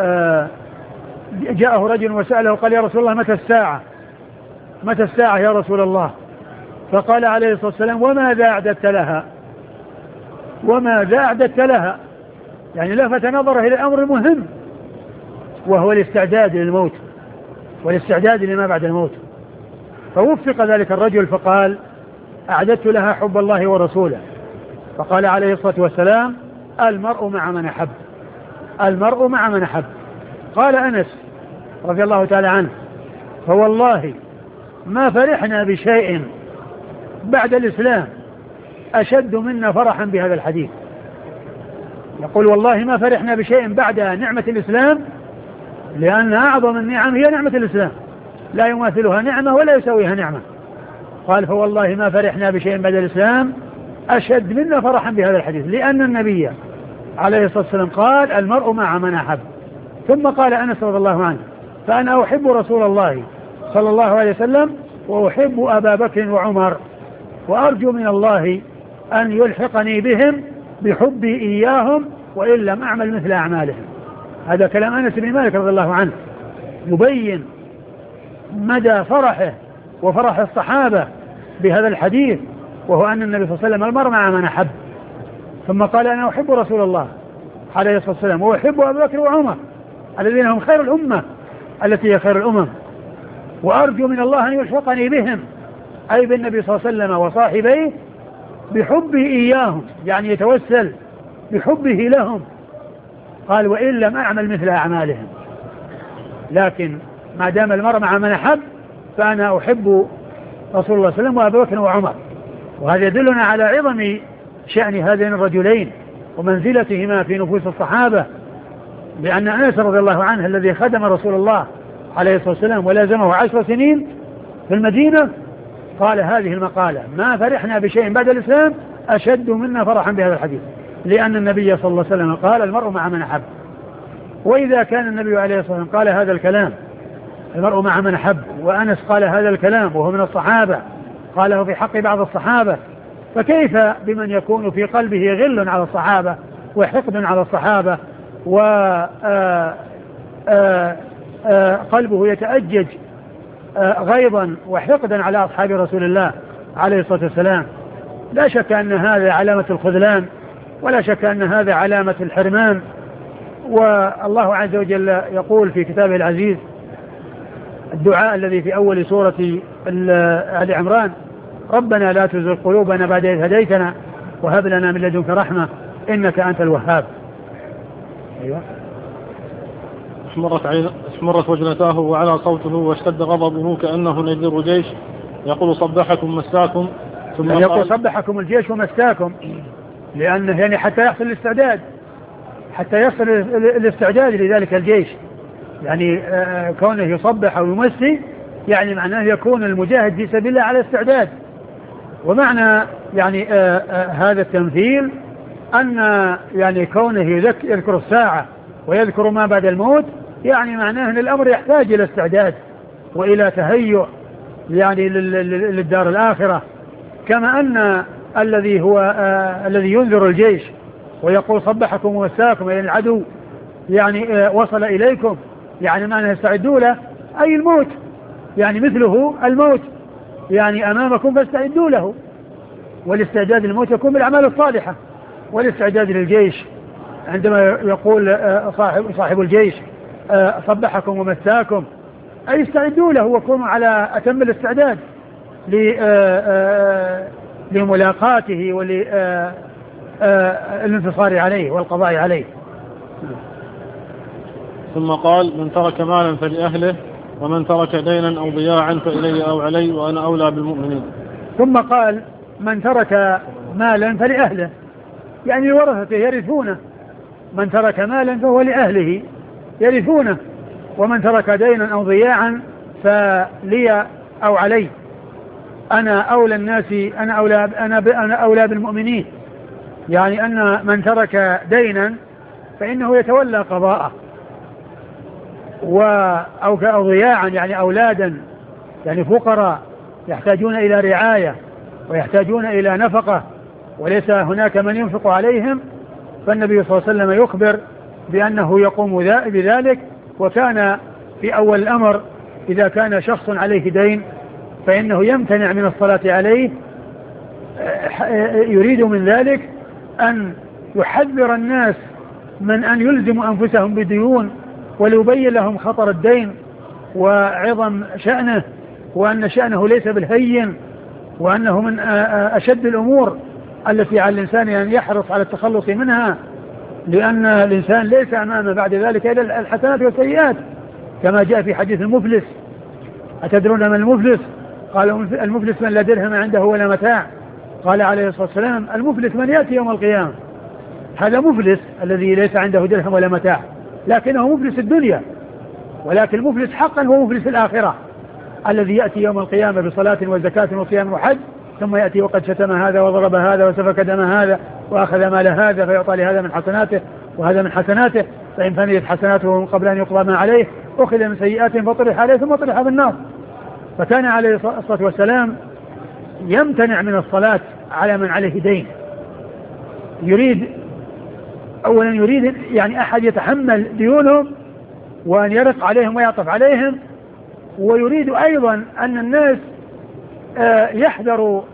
[SPEAKER 2] جاءه رجل وسأله قال: يا رسول الله متى الساعة متى الساعة يا رسول الله؟ فقال عليه الصلاة والسلام: وماذا أعددت لها وماذا أعددت لها يعني لفت نظره إلى الأمر المهم، وهو الاستعداد للموت والاستعداد لما بعد الموت. فوفق ذلك الرجل فقال: أعددت لها حب الله ورسوله. فقال عليه الصلاة والسلام: المرء مع من أحب المرء مع من أحب. قال أنس رضي الله تعالى عنه: فوالله ما فرحنا بشيء بعد الإسلام أشد منا فرحا بهذا الحديث. يقول: والله ما فرحنا بشيء بعد نعمة الإسلام، لأن أعظم النعم هي نعمة الإسلام، لا يماثلها نعمة ولا يسويها نعمة. قال: فوالله ما فرحنا بشيء بعد الإسلام أشد منا فرحا بهذا الحديث، لأن النبي عليه الصلاة والسلام قال: المرء مع من أحب. ثم قال أنس رضي الله عنه: فأنا أحب رسول الله صلى الله عليه وسلم وأحب أبا بكر وعمر، وأرجو من الله أن يلحقني بهم بحبي إياهم وإن لم أعمل مثل أعمالهم. هذا كلام أنس بن مالك رضي الله عنه، يبين مدى فرحه وفرح الصحابة بهذا الحديث، وهو أن النبي صلى الله عليه وسلم المرء مع من أحب. ثم قال أنا أحب رسول الله عليه الصلاة والسلام وأحب أبي بكر وعمر الذين هم خير الأمة التي هي خير الأمم، وأرجو من الله أن يلحقني بهم، أي بالنبي صلى الله عليه وسلم وصاحبيه، بحبه إياهم، يعني يتوسل بحبه لهم. قال وإن لم أعمل مثل أعمالهم، لكن ما دام المرء مع من أحب فأنا أحب رسول الله صلى الله عليه وسلم وأبي بكر وعمر. وهذا يدلنا على عظم شأن هذين الرجلين ومنزلتهما في نفوس الصحابة، لأن أنس رضي الله عنه الذي خدم رسول الله عليه الصلاة والسلام ولازمه عشر سنين في المدينة قال هذه المقالة: ما فرحنا بشيء بعد الإسلام أشد منا فرحا بهذا الحديث، لأن النبي صلى الله عليه وسلم قال المرء مع من أحب. وإذا كان النبي عليه الصلاة والسلام قال هذا الكلام المرء مع من أحب، وأنس قال هذا الكلام وهو من الصحابة قاله في حق بعض الصحابة، فكيف بمن يكون في قلبه غل على الصحابة وحقد على الصحابة وقلبه يتأجج غيظا وحقدا على أصحاب رسول الله عليه الصلاة والسلام؟ لا شك أن هذا علامة الخذلان، ولا شك أن هذا علامة الحرمان. والله عز وجل يقول في كتابه العزيز الدعاء الذي في أول سورة آل عمران: ربنا لا تزغ قلوبنا بعد إذ هديتنا وهب لنا من لدنك رحمة إنك أنت الوهاب. أيوة.
[SPEAKER 1] اسمرت, عين... اسمرت وجنتاه وعلى صوته واشتد غضبه كأنه نذير جيش يقول صبحكم مساكم، ثم
[SPEAKER 2] يعني يقول صبحكم الجيش ومساكم، لأنه يعني حتى يحصل الاستعداد حتى يصل الاستعداد لذلك الجيش، يعني آه كونه يصبح أو يمسي يعني معناه يكون المجاهد في سبيل الله على استعداد. ومعنى يعني آه آه هذا التمثيل أن يعني كونه يذكر الساعة ويذكر ما بعد الموت، يعني معناه أن الأمر يحتاج إلى استعداد وإلى تهيؤ يعني للدار الآخرة. كما أن الذي هو آه الذي ينذر الجيش ويقول صبحكم ومساكم يعني العدو يعني آه وصل إليكم، يعني معناه استعدوا له أي الموت، يعني مثله الموت يعني أمامكم فاستعدوا له. والاستعداد للموت يكون بالأعمال الصالحة، والاستعداد للجيش عندما يقول صاحب, صاحب الجيش صبحكم ومساكم أي استعدوا له وكونوا على أتم الاستعداد لملاقاته وللانتصار عليه والقضاء عليه.
[SPEAKER 1] ثم قال: من ترك مالا فلأهله، ومن ترك دينا أو ضياعا فإلي أو علي وأنا أولى بالمؤمنين.
[SPEAKER 2] ثم قال: من ترك مالا فلأهله، يعني ورثته يرثونه. من ترك مالا فهو لأهله يرثونه، ومن ترك دينا أو ضياعا فلي أو علي، أنا أولى الناس أنا أولى أنا أنا أولى بالمؤمنين. يعني أن من ترك دينا فإنه يتولى قضاءه، أو ضياعا يعني أولادا يعني فقراء يحتاجون إلى رعاية ويحتاجون إلى نفقة وليس هناك من ينفق عليهم، فالنبي صلى الله عليه وسلم يخبر بأنه يقوم بذلك. وكان في أول الأمر إذا كان شخص عليه دين فإنه يمتنع من الصلاة عليه، يريد من ذلك أن يحذر الناس من أن يلزموا أنفسهم بديون، وليبين لهم خطر الدين وعظم شأنه، وأن شأنه ليس بالهين، وأنه من أشد الأمور التي على الإنسان أن يحرص على التخلص منها، لأن الإنسان ليس أمامه بعد ذلك إلا الحسنات والسيئات، كما جاء في حديث المفلس: أتدرون من المفلس؟ قالوا: المفلس من لا درهم عنده ولا متاع. قال عليه الصلاة والسلام: المفلس من يأتي يوم القيامة. هذا مفلس الذي ليس عنده درهم ولا متاع، لكنه مفلس الدنيا، ولكن المفلس حقا هو مفلس الآخرة الذي يأتي يوم القيامة بصلاة وزكاة وصيام وحج، ثم يأتي وقد شتم هذا وضرب هذا وسفك دم هذا وأخذ مال هذا، فيعطى لهذا من حسناته وهذا من حسناته، فإن فنيت حسناته قبل أن يقضى ما عليه أخذ من سيئات فطرح عليه ثم طرح بالنار. فكان عليه الصلاة والسلام يمتنع من الصلاة على من عليه دين. يريد أولا يريد يعني أحد يتحمل ديونهم وأن يرق عليهم ويعطف عليهم، ويريد أيضا أن الناس يحذروا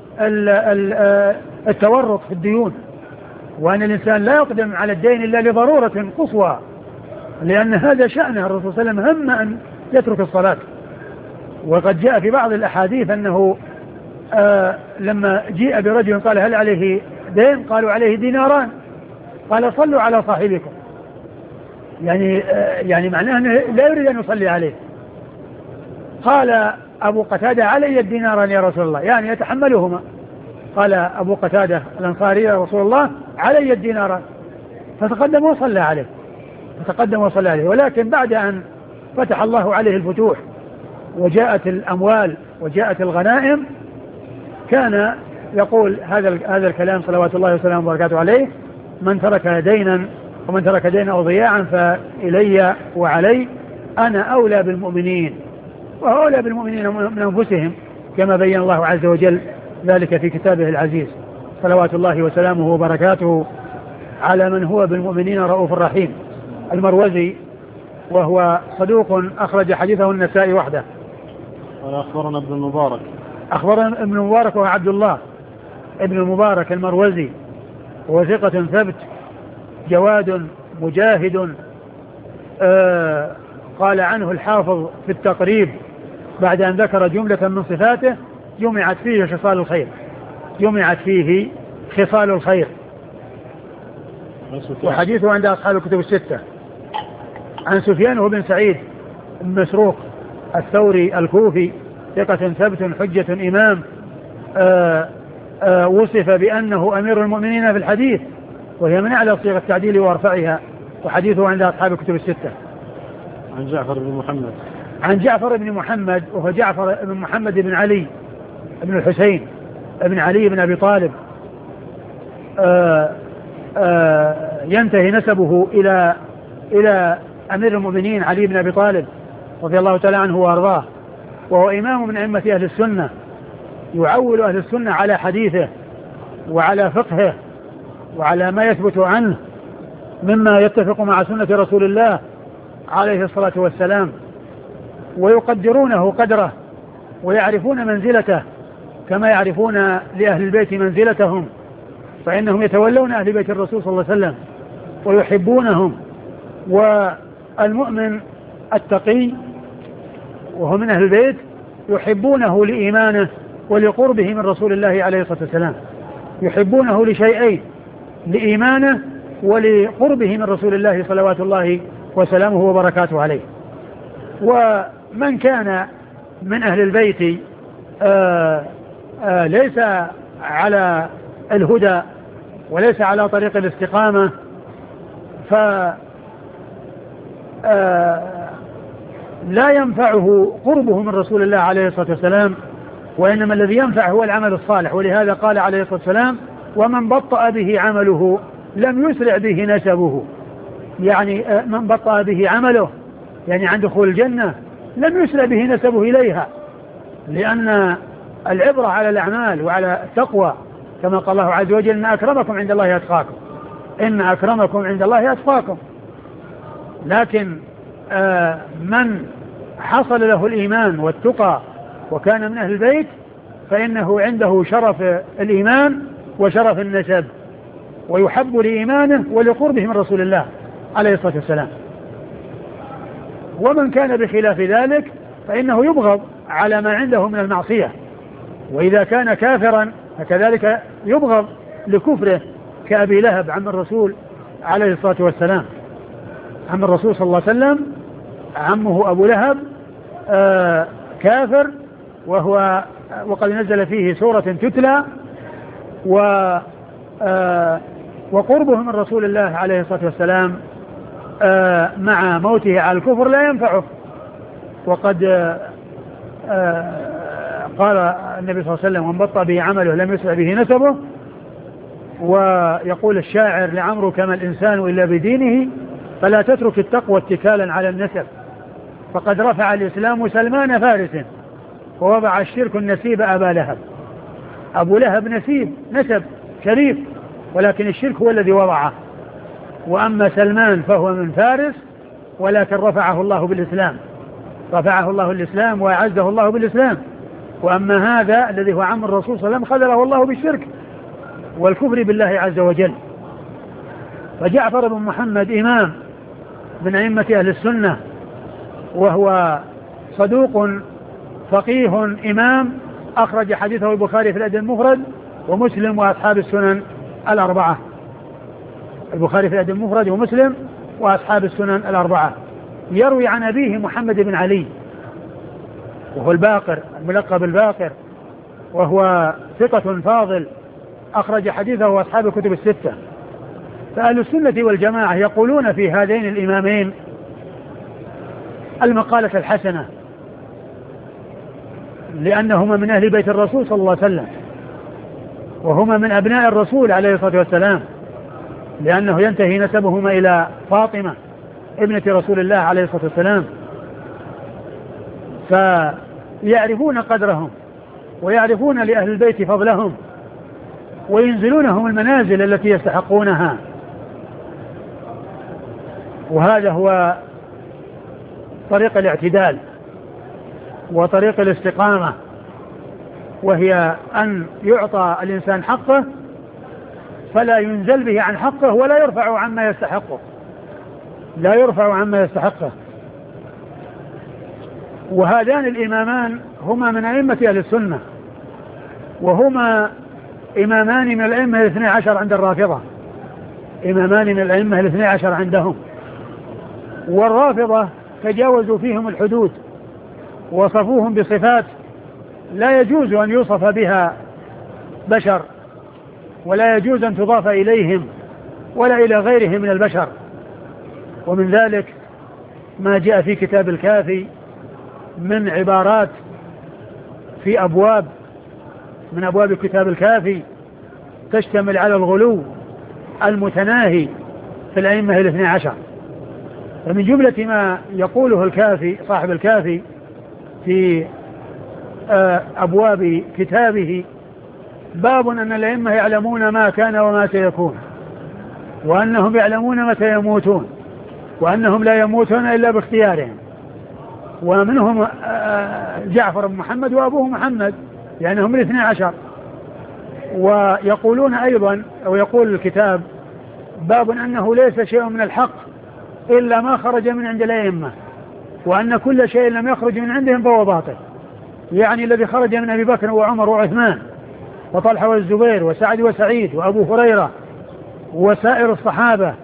[SPEAKER 2] التورط في الديون، وأن الإنسان لا يقدم على الدين إلا لضرورة قصوى، لأن هذا شأنه. الرسول صلى الله عليه وسلم هم أن يترك الصلاة. وقد جاء في بعض الأحاديث أنه آه لما جيء برجل قال هل عليه دين؟ قالوا عليه ديناران. قال صلوا على صاحبكم، يعني آه يعني معناه أنه لا يريد أن يصلي عليه. قال أبو قتادة علي الديناران يا رسول الله، يعني يتحملهما. قال أبو قتادة الأنصاري يا رسول الله علي الديناران، فتقدم وصلى عليه فتقدم وصلى عليه. ولكن بعد أن فتح الله عليه الفتوح وجاءت الأموال وجاءت الغنائم كان يقول هذا هذا الكلام صلوات الله وسلامه وبركاته عليه: من ترك دينا ومن ترك دينا أو ضياعا فإلي وعلي، أنا أولى بالمؤمنين وأولى بالمؤمنين من أنفسهم، كما بين الله عز وجل ذلك في كتابه العزيز صلوات الله وسلامه وبركاته على من هو بالمؤمنين رؤوف رحيم. المروزي وهو صدوق أخرج حديثه النسائي وحده.
[SPEAKER 1] قال أخبرنا ابن المبارك
[SPEAKER 2] أخبرنا ابن المبارك وهو عبد الله ابن المبارك المروزي، وهو ثقة ثبت جواد مجاهد. آه قال عنه الحافظ في التقريب بعد أن ذكر جملة من صفاته: جمعت فيه خصال الخير جمعت فيه خصال الخير وحديثه عند أصحاب الكتب الستة. عن سفيان بن سعيد بن مسروق الثوري الكوفي ثقة ثبت حجة إمام، آآ آآ وصف بأنه أمير المؤمنين في الحديث، وهي من أعلى صيغ التعديل وأرفعها، وحديثه عند أصحاب الكتب الستة.
[SPEAKER 1] عن جعفر بن محمد
[SPEAKER 2] عن جعفر بن محمد وهو جعفر بن محمد بن علي بن الحسين بن علي بن أبي طالب، آآ آآ ينتهي نسبه إلى إلى أمير المؤمنين علي بن أبي طالب رضي الله تعالى عنه وأرضاه، وهو إمام من أئمة أهل السنة، يعول أهل السنة على حديثه وعلى فقهه وعلى ما يثبت عنه مما يتفق مع سنة رسول الله عليه الصلاة والسلام، ويقدرونه قدره ويعرفون منزلته كما يعرفون لأهل البيت منزلتهم، فإنهم يتولون أهل بيت الرسول صلى الله عليه وسلم ويحبونهم. والمؤمن التقي وهو من أهل البيت يحبونه لإيمانه ولقربه من رسول الله عليه الصلاة والسلام، يحبونه لشيئين: لإيمانه ولقربه من رسول الله صلوات الله وسلامه وبركاته عليه. ومن كان من أهل البيت آآ آآ ليس على الهدى وليس على طريق الاستقامة ف لا ينفعه قربه من رسول الله عليه الصلاة والسلام، وإنما الذي ينفع هو العمل الصالح. ولهذا قال عليه الصلاة والسلام: ومن بطأ به عمله لم يسرع به نسبه، يعني من بطأ به عمله يعني عند دخول الجنة لم يسرع به نسبه إليها، لأن العبرة على الأعمال وعلى التقوى، كما قال الله عز وجل: إن أكرمكم عند الله أتقاكم إن أكرمكم عند الله أتقاكم. لكن آه من حصل له الإيمان والتقى وكان من أهل البيت فإنه عنده شرف الإيمان وشرف النسب، ويحب لإيمانه ولقربه من رسول الله عليه الصلاة والسلام. ومن كان بخلاف ذلك فإنه يبغض على ما عنده من المعصية، وإذا كان كافرا فكذلك يبغض لكفره، كأبي لهب عم الرسول عليه الصلاة والسلام. عم الرسول صلى الله عليه وسلم عمه أبو لهب آه كافر، وهو وقد نزل فيه سورة تتلى، و آه وقربه من رسول الله عليه الصلاة والسلام آه مع موته على الكفر لا ينفعه. وقد آه قال النبي صلى الله عليه وسلم: ومن بطأ به عمله لم يسرع به نسبه. ويقول الشاعر: لعمرك ما الإنسان إلا بدينه فلا تترك التقوى اتكالا على النسب، فقد رفع الإسلام سلمان فارس ووضع الشرك النسيب أبا لهب. أبو لهب نسيب نسب شريف، ولكن الشرك هو الذي وضعه. وأما سلمان فهو من فارس ولكن رفعه الله بالإسلام، رفعه الله الإسلام وأعزه الله بالإسلام. وأما هذا الذي هو عم الرسول صلى الله عليه وسلم خذله الله بالشرك والكفر بالله عز وجل. فجعفر بن محمد إمام من أئمة أهل السنة، وهو صدوق فقيه إمام، أخرج حديثه البخاري في الأدب المفرد ومسلم وأصحاب السنن الأربعة. البخاري في الأدب المفرد ومسلم وأصحاب السنن الأربعة. يروي عن أبيه محمد بن علي وهو الباقر الملقب الباقر، وهو ثقة فاضل، أخرج حديثه أصحاب الكتب الستة. فأهل السنة والجماعة يقولون في هذين الإمامين المقالة الحسنة، لأنهما من أهل بيت الرسول صلى الله عليه وسلم، وهما من أبناء الرسول عليه الصلاة والسلام، لأنه ينتهي نسبهما إلى فاطمة ابنة رسول الله عليه الصلاة والسلام. فيعرفون قدرهم ويعرفون لأهل البيت فضلهم وينزلونهم المنازل التي يستحقونها. وهذا هو طريق الاعتدال وطريق الاستقامة، وهي أن يعطى الإنسان حقه فلا ينزل به عن حقه ولا يرفع عما يستحقه، لا يرفع عما يستحقه. وهذان الإمامان هما من أئمة أهل السنة، وهما إمامان من الأئمة الاثني عشر عند الرافضة، إمامان من الأئمة الاثني عشر عندهم. والرافضة تجاوزوا فيهم الحدود وصفوهم بصفات لا يجوز أن يوصف بها بشر، ولا يجوز أن تضاف إليهم ولا إلى غيرهم من البشر. ومن ذلك ما جاء في كتاب الكافي من عبارات في أبواب من أبواب كتاب الكافي تشتمل على الغلو المتناهي في الأئمة الاثني عشر. فمن جملة ما يقوله الكافي صاحب الكافي في أبواب كتابه: باب أن الأئمة يعلمون ما كان وما سيكون، وأنهم يعلمون متى يموتون، وأنهم لا يموتون إلا باختيارهم. ومنهم جعفر بن محمد وأبوه محمد، يعني هم الاثني عشر. ويقولون أيضا، أو يقول الكتاب: باب أنه ليس شيء من الحق إلا ما خرج من عند الأئمة، وأن كل شيء لم يخرج من عندهم فهو باطل. يعني الذي خرج من أبي بكر وعمر وعثمان وطلحة والزبير وسعد وسعيد وأبو هريرة وسائر الصحابة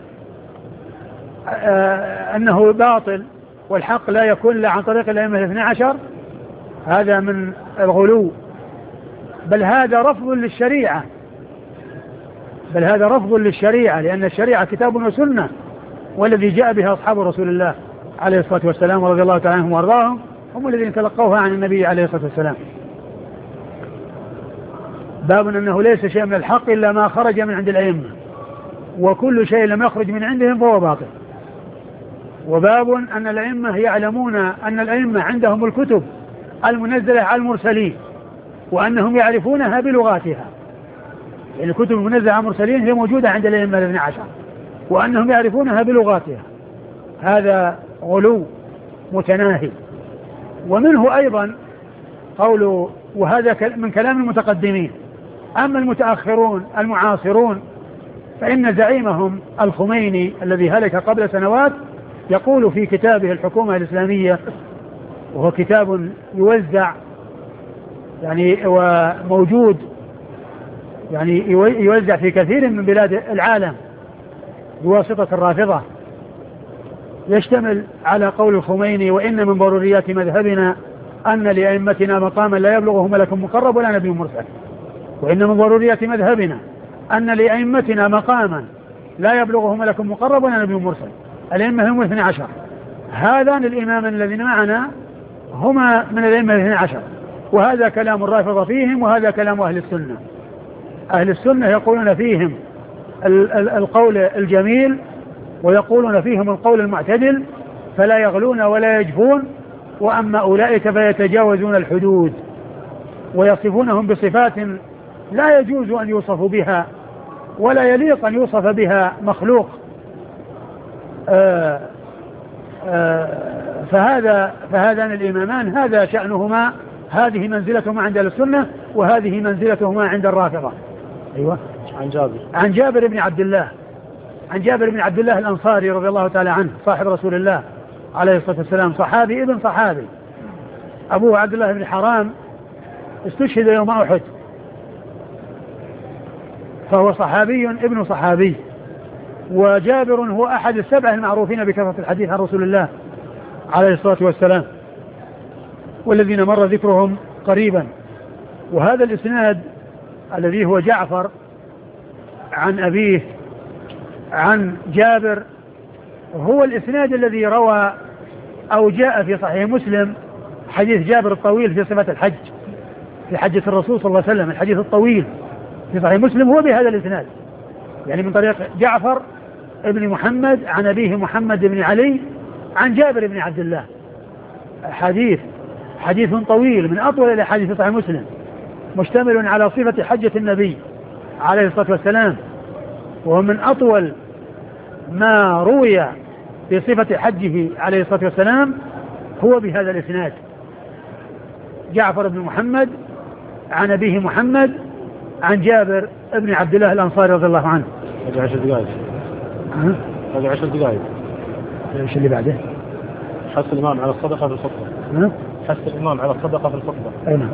[SPEAKER 2] أنه باطل، والحق لا يكون إلا عن طريق الأئمة الاثني عشر، هذا من الغلو. بل هذا رفض للشريعة بل هذا رفض للشريعة لأن الشريعة كتاب وسنة، والذي جاء بها أصحاب رسول الله عليه الصلاة والسلام ورضي الله تعالى عنهم وارضاهم هم الذين تلقوها عن النبي عليه الصلاة والسلام. باب أنه ليس شيء من الحق إلا ما خرج من عند الأئمة، وكل شيء لم يخرج من عندهم فهو باطل. وباب أن الأئمة يعلمون أن الأئمة عندهم الكتب المنزلة على المرسلين، وأنهم يعرفونها بلغاتها. يعني الكتب المنزلة على المرسلين هي موجودة عند الأئمة الاثني عشر، وأنهم يعرفونها بلغاتها. هذا غلو متناهي. ومنه أيضا قوله، وهذا من كلام المتقدمين. أما المتأخرون المعاصرون فإن زعيمهم الخميني الذي هلك قبل سنوات يقول في كتابه الحكومة الإسلامية، وهو كتاب يوزع يعني وموجود يعني يوزع في كثير من بلاد العالم بواسطة الرافضة، يشتمل على قول الخميني: وإن من ضروريات مذهبنا أن لأئمتنا مقاما لا يبلغه ملك مقرب ولا نبي مرسل. وإن من ضروريات مذهبنا أن لأئمتنا مقاما لا يبلغه ملك مقرب ولا نبي مرسل. الأئمة هم الاثني عشر. هذان الإمامان الذين معنا هما من الأئمة الاثني عشر، وهذا كلام الرافضة فيهم، وهذا كلام أهل السنة. أهل السنة يقولون فيهم القول الجميل، ويقولون فيهم القول المعتدل، فلا يغلون ولا يجفون. وأما أولئك فيتجاوزون الحدود ويصفونهم بصفات لا يجوز أن يوصفوا بها ولا يليق أن يوصف بها مخلوق. آآ آآ فهذا فهذان الإمامان هذا شأنهما، هذه منزلتهما عند السنة وهذه منزلتهما عند الرافضة. أيوة.
[SPEAKER 1] عن جابر
[SPEAKER 2] عن جابر بن عبد الله عن جابر بن عبد الله الأنصاري رضي الله تعالى عنه صاحب رسول الله عليه الصلاة والسلام، صحابي ابن صحابي. أبوه عبد الله بن حرام استشهد يوم أحد، فهو صحابي ابن صحابي. وجابر هو أحد السبعة المعروفين بكثرة الحديث عن رسول الله عليه الصلاة والسلام، والذين مر ذكرهم قريبا. وهذا الإسناد الذي هو جعفر عن أبيه عن جابر هو الإسناد الذي روى أو جاء في صحيح مسلم حديث جابر الطويل في صفة الحج، في حجة الرسول صلى الله عليه وسلم. الحديث الطويل في صحيح مسلم هو بهذا الإسناد، يعني من طريق جعفر ابن محمد عن أبيه محمد بن علي عن جابر بن عبد الله. حديث حديث طويل من أطول الأحاديث في صحيح مسلم، مشتمل على صفة حجة النبي عليه الصلاة والسلام، ومن أطول ما روي في صفة حجه عليه الصلاة والسلام هو بهذا الإسناد. جعفر بن محمد عن أبيه محمد عن جابر بن عبد الله الأنصاري رضي الله عنه.
[SPEAKER 1] هذا عشر دقائق هذا عشر دقائق
[SPEAKER 2] ايش اللي بعده؟
[SPEAKER 1] حث الإمام على الصدقة في الخطبة. حث الإمام على الصدقة في الخطبة.
[SPEAKER 2] أي نعم.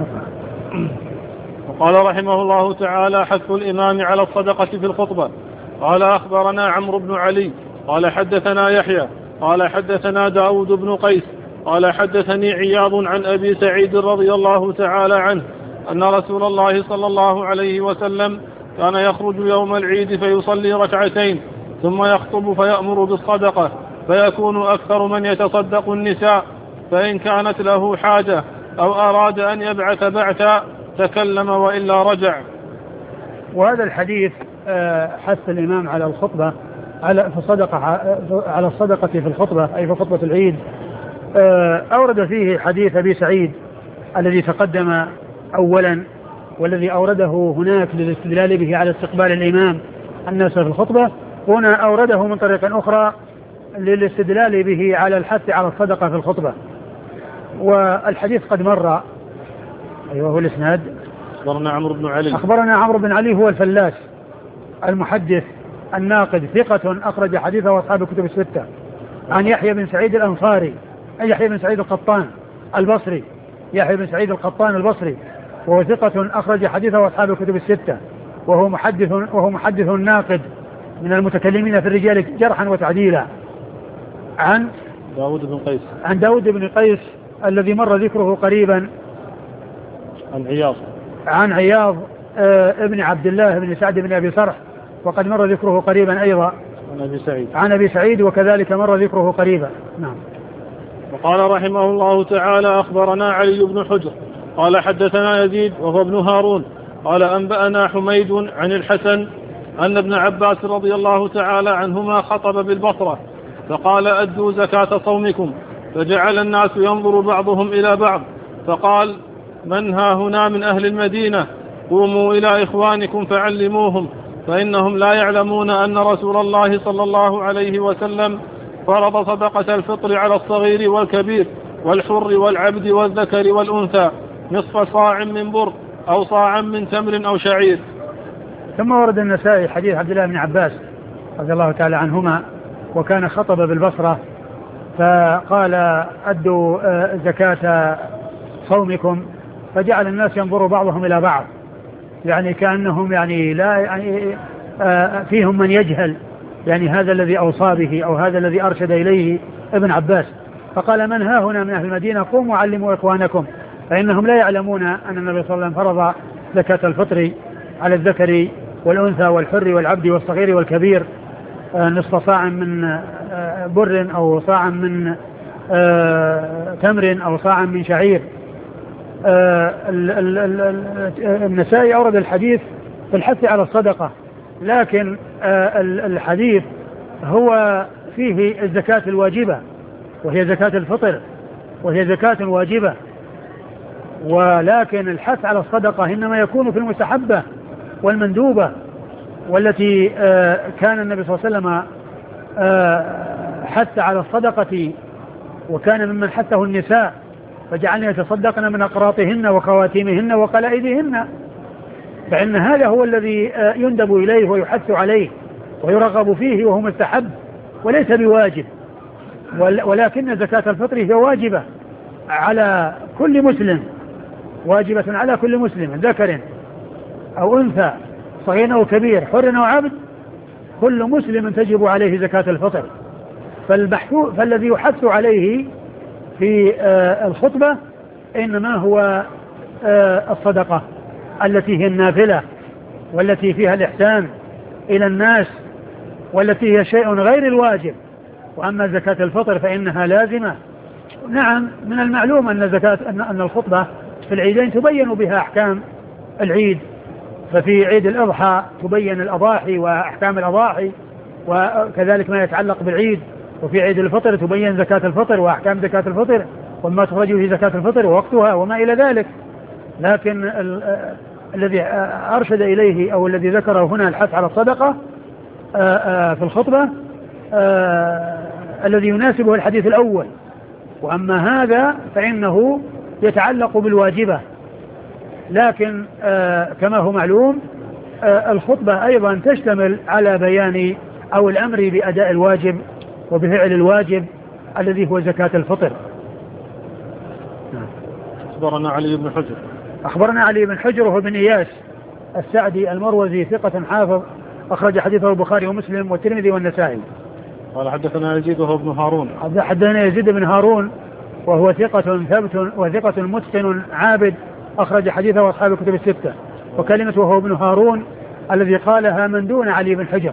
[SPEAKER 1] وقال رحمه الله تعالى: حث الإمام على الصدقة في الخطبة. قال: أخبرنا عمرو بن علي قال حدثنا يحيى قال حدثنا داود بن قيس قال حدثني عياض عن أبي سعيد رضي الله تعالى عنه أن رسول الله صلى الله عليه وسلم كان يخرج يوم العيد فيصلي ركعتين ثم يخطب فيأمر بالصدقة، فيكون أكثر من يتصدق النساء، فإن كانت له حاجة أو أراد أن يبعث بعثا تكلم وإلا رجع.
[SPEAKER 2] وهذا الحديث حث الإمام على الخطبة على في الصدقة على الصدقة في الخطبة، أي في خطبة العيد. أورد فيه حديث أبي سعيد الذي تقدم أولا، والذي أورده هناك للاستدلال به على استقبال الإمام الناس في الخطبة، هنا أورده من طريق أخرى للاستدلال به على الحث على الصدقة في الخطبة. والحديث قد مر. أيوه هو الإسناد.
[SPEAKER 1] أخبرنا عمرو بن علي
[SPEAKER 2] أخبرنا عمرو بن علي هو الفلاس المحدث الناقد ثقة أخرج حديثه أصحاب الكتب الستة. عن يحيى بن سعيد الأنصاري، يحيى بن سعيد القطان البصري، يحيى بن سعيد القطان البصري وهو ثقة أخرج حديثه أصحاب الكتب الستة، وهو محدث وهو محدث ناقد من المتكلمين في الرجال جرحا وتعديلا. عن
[SPEAKER 1] داود بن قيس
[SPEAKER 2] عن داود بن قيس الذي مر ذكره قريبا.
[SPEAKER 1] عن عياض
[SPEAKER 2] عن عياض آه ابن عبد الله بن سعد بن أبي صرح، وقد مر ذكره قريبا أيضا.
[SPEAKER 1] عن أبي سعيد
[SPEAKER 2] عن أبي سعيد وكذلك مر ذكره قريبا. نعم.
[SPEAKER 1] وقال رحمه الله تعالى: أخبرنا علي بن حجر قال حدثنا يزيد وهو ابن هارون قال أنبأنا حميد عن الحسن أن ابن عباس رضي الله تعالى عنهما خطب بالبصرة فقال: أدوا زكاة صومكم، فجعل الناس ينظر بعضهم إلى بعض، فقال: من ها هنا من أهل المدينة؟ قوموا إلى إخوانكم فعلموهم، فإنهم لا يعلمون أن رسول الله صلى الله عليه وسلم فرض صدقة الفطر على الصغير والكبير والحر والعبد والذكر والأنثى نصف صاع من بر أو صاعا من تمر أو شعير.
[SPEAKER 2] ثم ورد النسائي حديث عبد الله بن عباس رضي الله تعالى عنهما، وكان خطب بالبصرة فقال: أدوا زكاة صومكم، فجعل الناس ينظر بعضهم إلى بعض، يعني كأنهم يعني لا يعني فيهم من يجهل يعني هذا الذي أوصى به أو هذا الذي أرشد إليه ابن عباس، فقال: من ها هنا من أهل المدينة؟ قوموا علموا إخوانكم، فإنهم لا يعلمون أن النبي صلى الله عليه وسلم فرض زكاة الفطر على الذكر والأنثى والحر والعبد والصغير والكبير نصف صاع من بر أو صاع من تمر أو صاع من شعير. النسائي أورد الحديث في الحث على الصدقة، لكن الحديث هو فيه الزكاة الواجبة وهي زكاة الفطر، وهي زكاة واجبة، ولكن الحث على الصدقة إنما يكون في المستحبة والمندوبة، والتي كان النبي صلى الله عليه وسلم حث على الصدقة وكان ممن حثه النساء فجعلنا يتصدقن من أقراطهن وخواتيمهن وقلائدهن، فإن هذا هو الذي يندب إليه ويحث عليه ويرغب فيه وهو مستحب وليس بواجب، ولكن زكاة الفطر هي واجبة على كل مسلم، واجبة على كل مسلم ذكر أو أنثى صغير أو كبير حر أو عبد، كل مسلم تجب عليه زكاة الفطر. فالذي يحث عليه في الخطبة إنما هو الصدقة التي هي النافلة والتي فيها الإحسان إلى الناس والتي هي شيء غير الواجب. وأما زكاة الفطر فإنها لازمة. نعم، من المعلوم أن زكاة أن الخطبة في العيدين تبين بها أحكام العيد، ففي عيد الأضحى تبين الأضاحي وأحكام الأضاحي وكذلك ما يتعلق بالعيد، وفي عيد الفطر تبين زكاة الفطر وأحكام زكاة الفطر وما تخرج في زكاة الفطر ووقتها وما إلى ذلك. لكن ال الذي أرشد إليه أو الذي ذكره هنا الحث على الصدقة في الخطبة الذي يناسبه الحديث الأول. وأما هذا فإنه يتعلق بالواجبة، لكن كما هو معلوم الخطبة أيضا تشتمل على بيان أو الأمر بأداء الواجب وبفعل الواجب الذي هو زكاة الفطر.
[SPEAKER 1] أخبرنا علي بن حجر
[SPEAKER 2] أخبرنا علي بن حجر وهو بن إياس السعدي المروزي ثقة حافظ أخرج حديثه البخاري ومسلم والترمذي والنسائي.
[SPEAKER 1] قال حدثنا يزيد وهو ابن هارون
[SPEAKER 2] حدثنا يزيد بن هارون وهو ثقة ثبت وثقة متقن عابد أخرج حديثه أصحاب الكتب الستة. وكلمة وهو ابن هارون الذي قالها من دون علي بن حجر.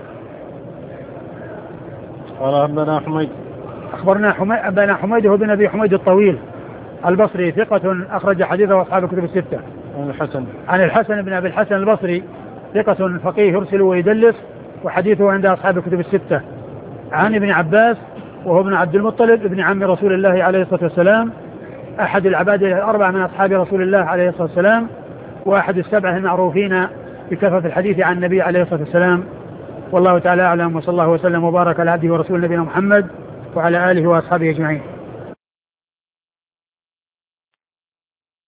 [SPEAKER 1] قال أبنا حميد
[SPEAKER 2] أخبرنا حميد أبنا حميد هو بن أبي حميد الطويل البصري ثقة أخرج حديثه أصحاب الكتب الستة.
[SPEAKER 1] عن الحسن
[SPEAKER 2] عن الحسن بن أبي الحسن البصري ثقة فقيه يرسل ويدلس وحديثه عند أصحاب الكتب الستة. عن ابن عباس وهو ابن عبد المطلب ابن عم رسول الله عليه الصلاة والسلام أحد العباد الأربعة من أصحاب رسول الله عليه الصلاة والسلام وأحد السبعة المعروفين بكثرة الحديث عن النبي عليه الصلاة والسلام. والله تعالى أعلم، وصلى الله وسلم وبارك على عبده ورسوله نبينا محمد وعلى آله وأصحابه أجمعين.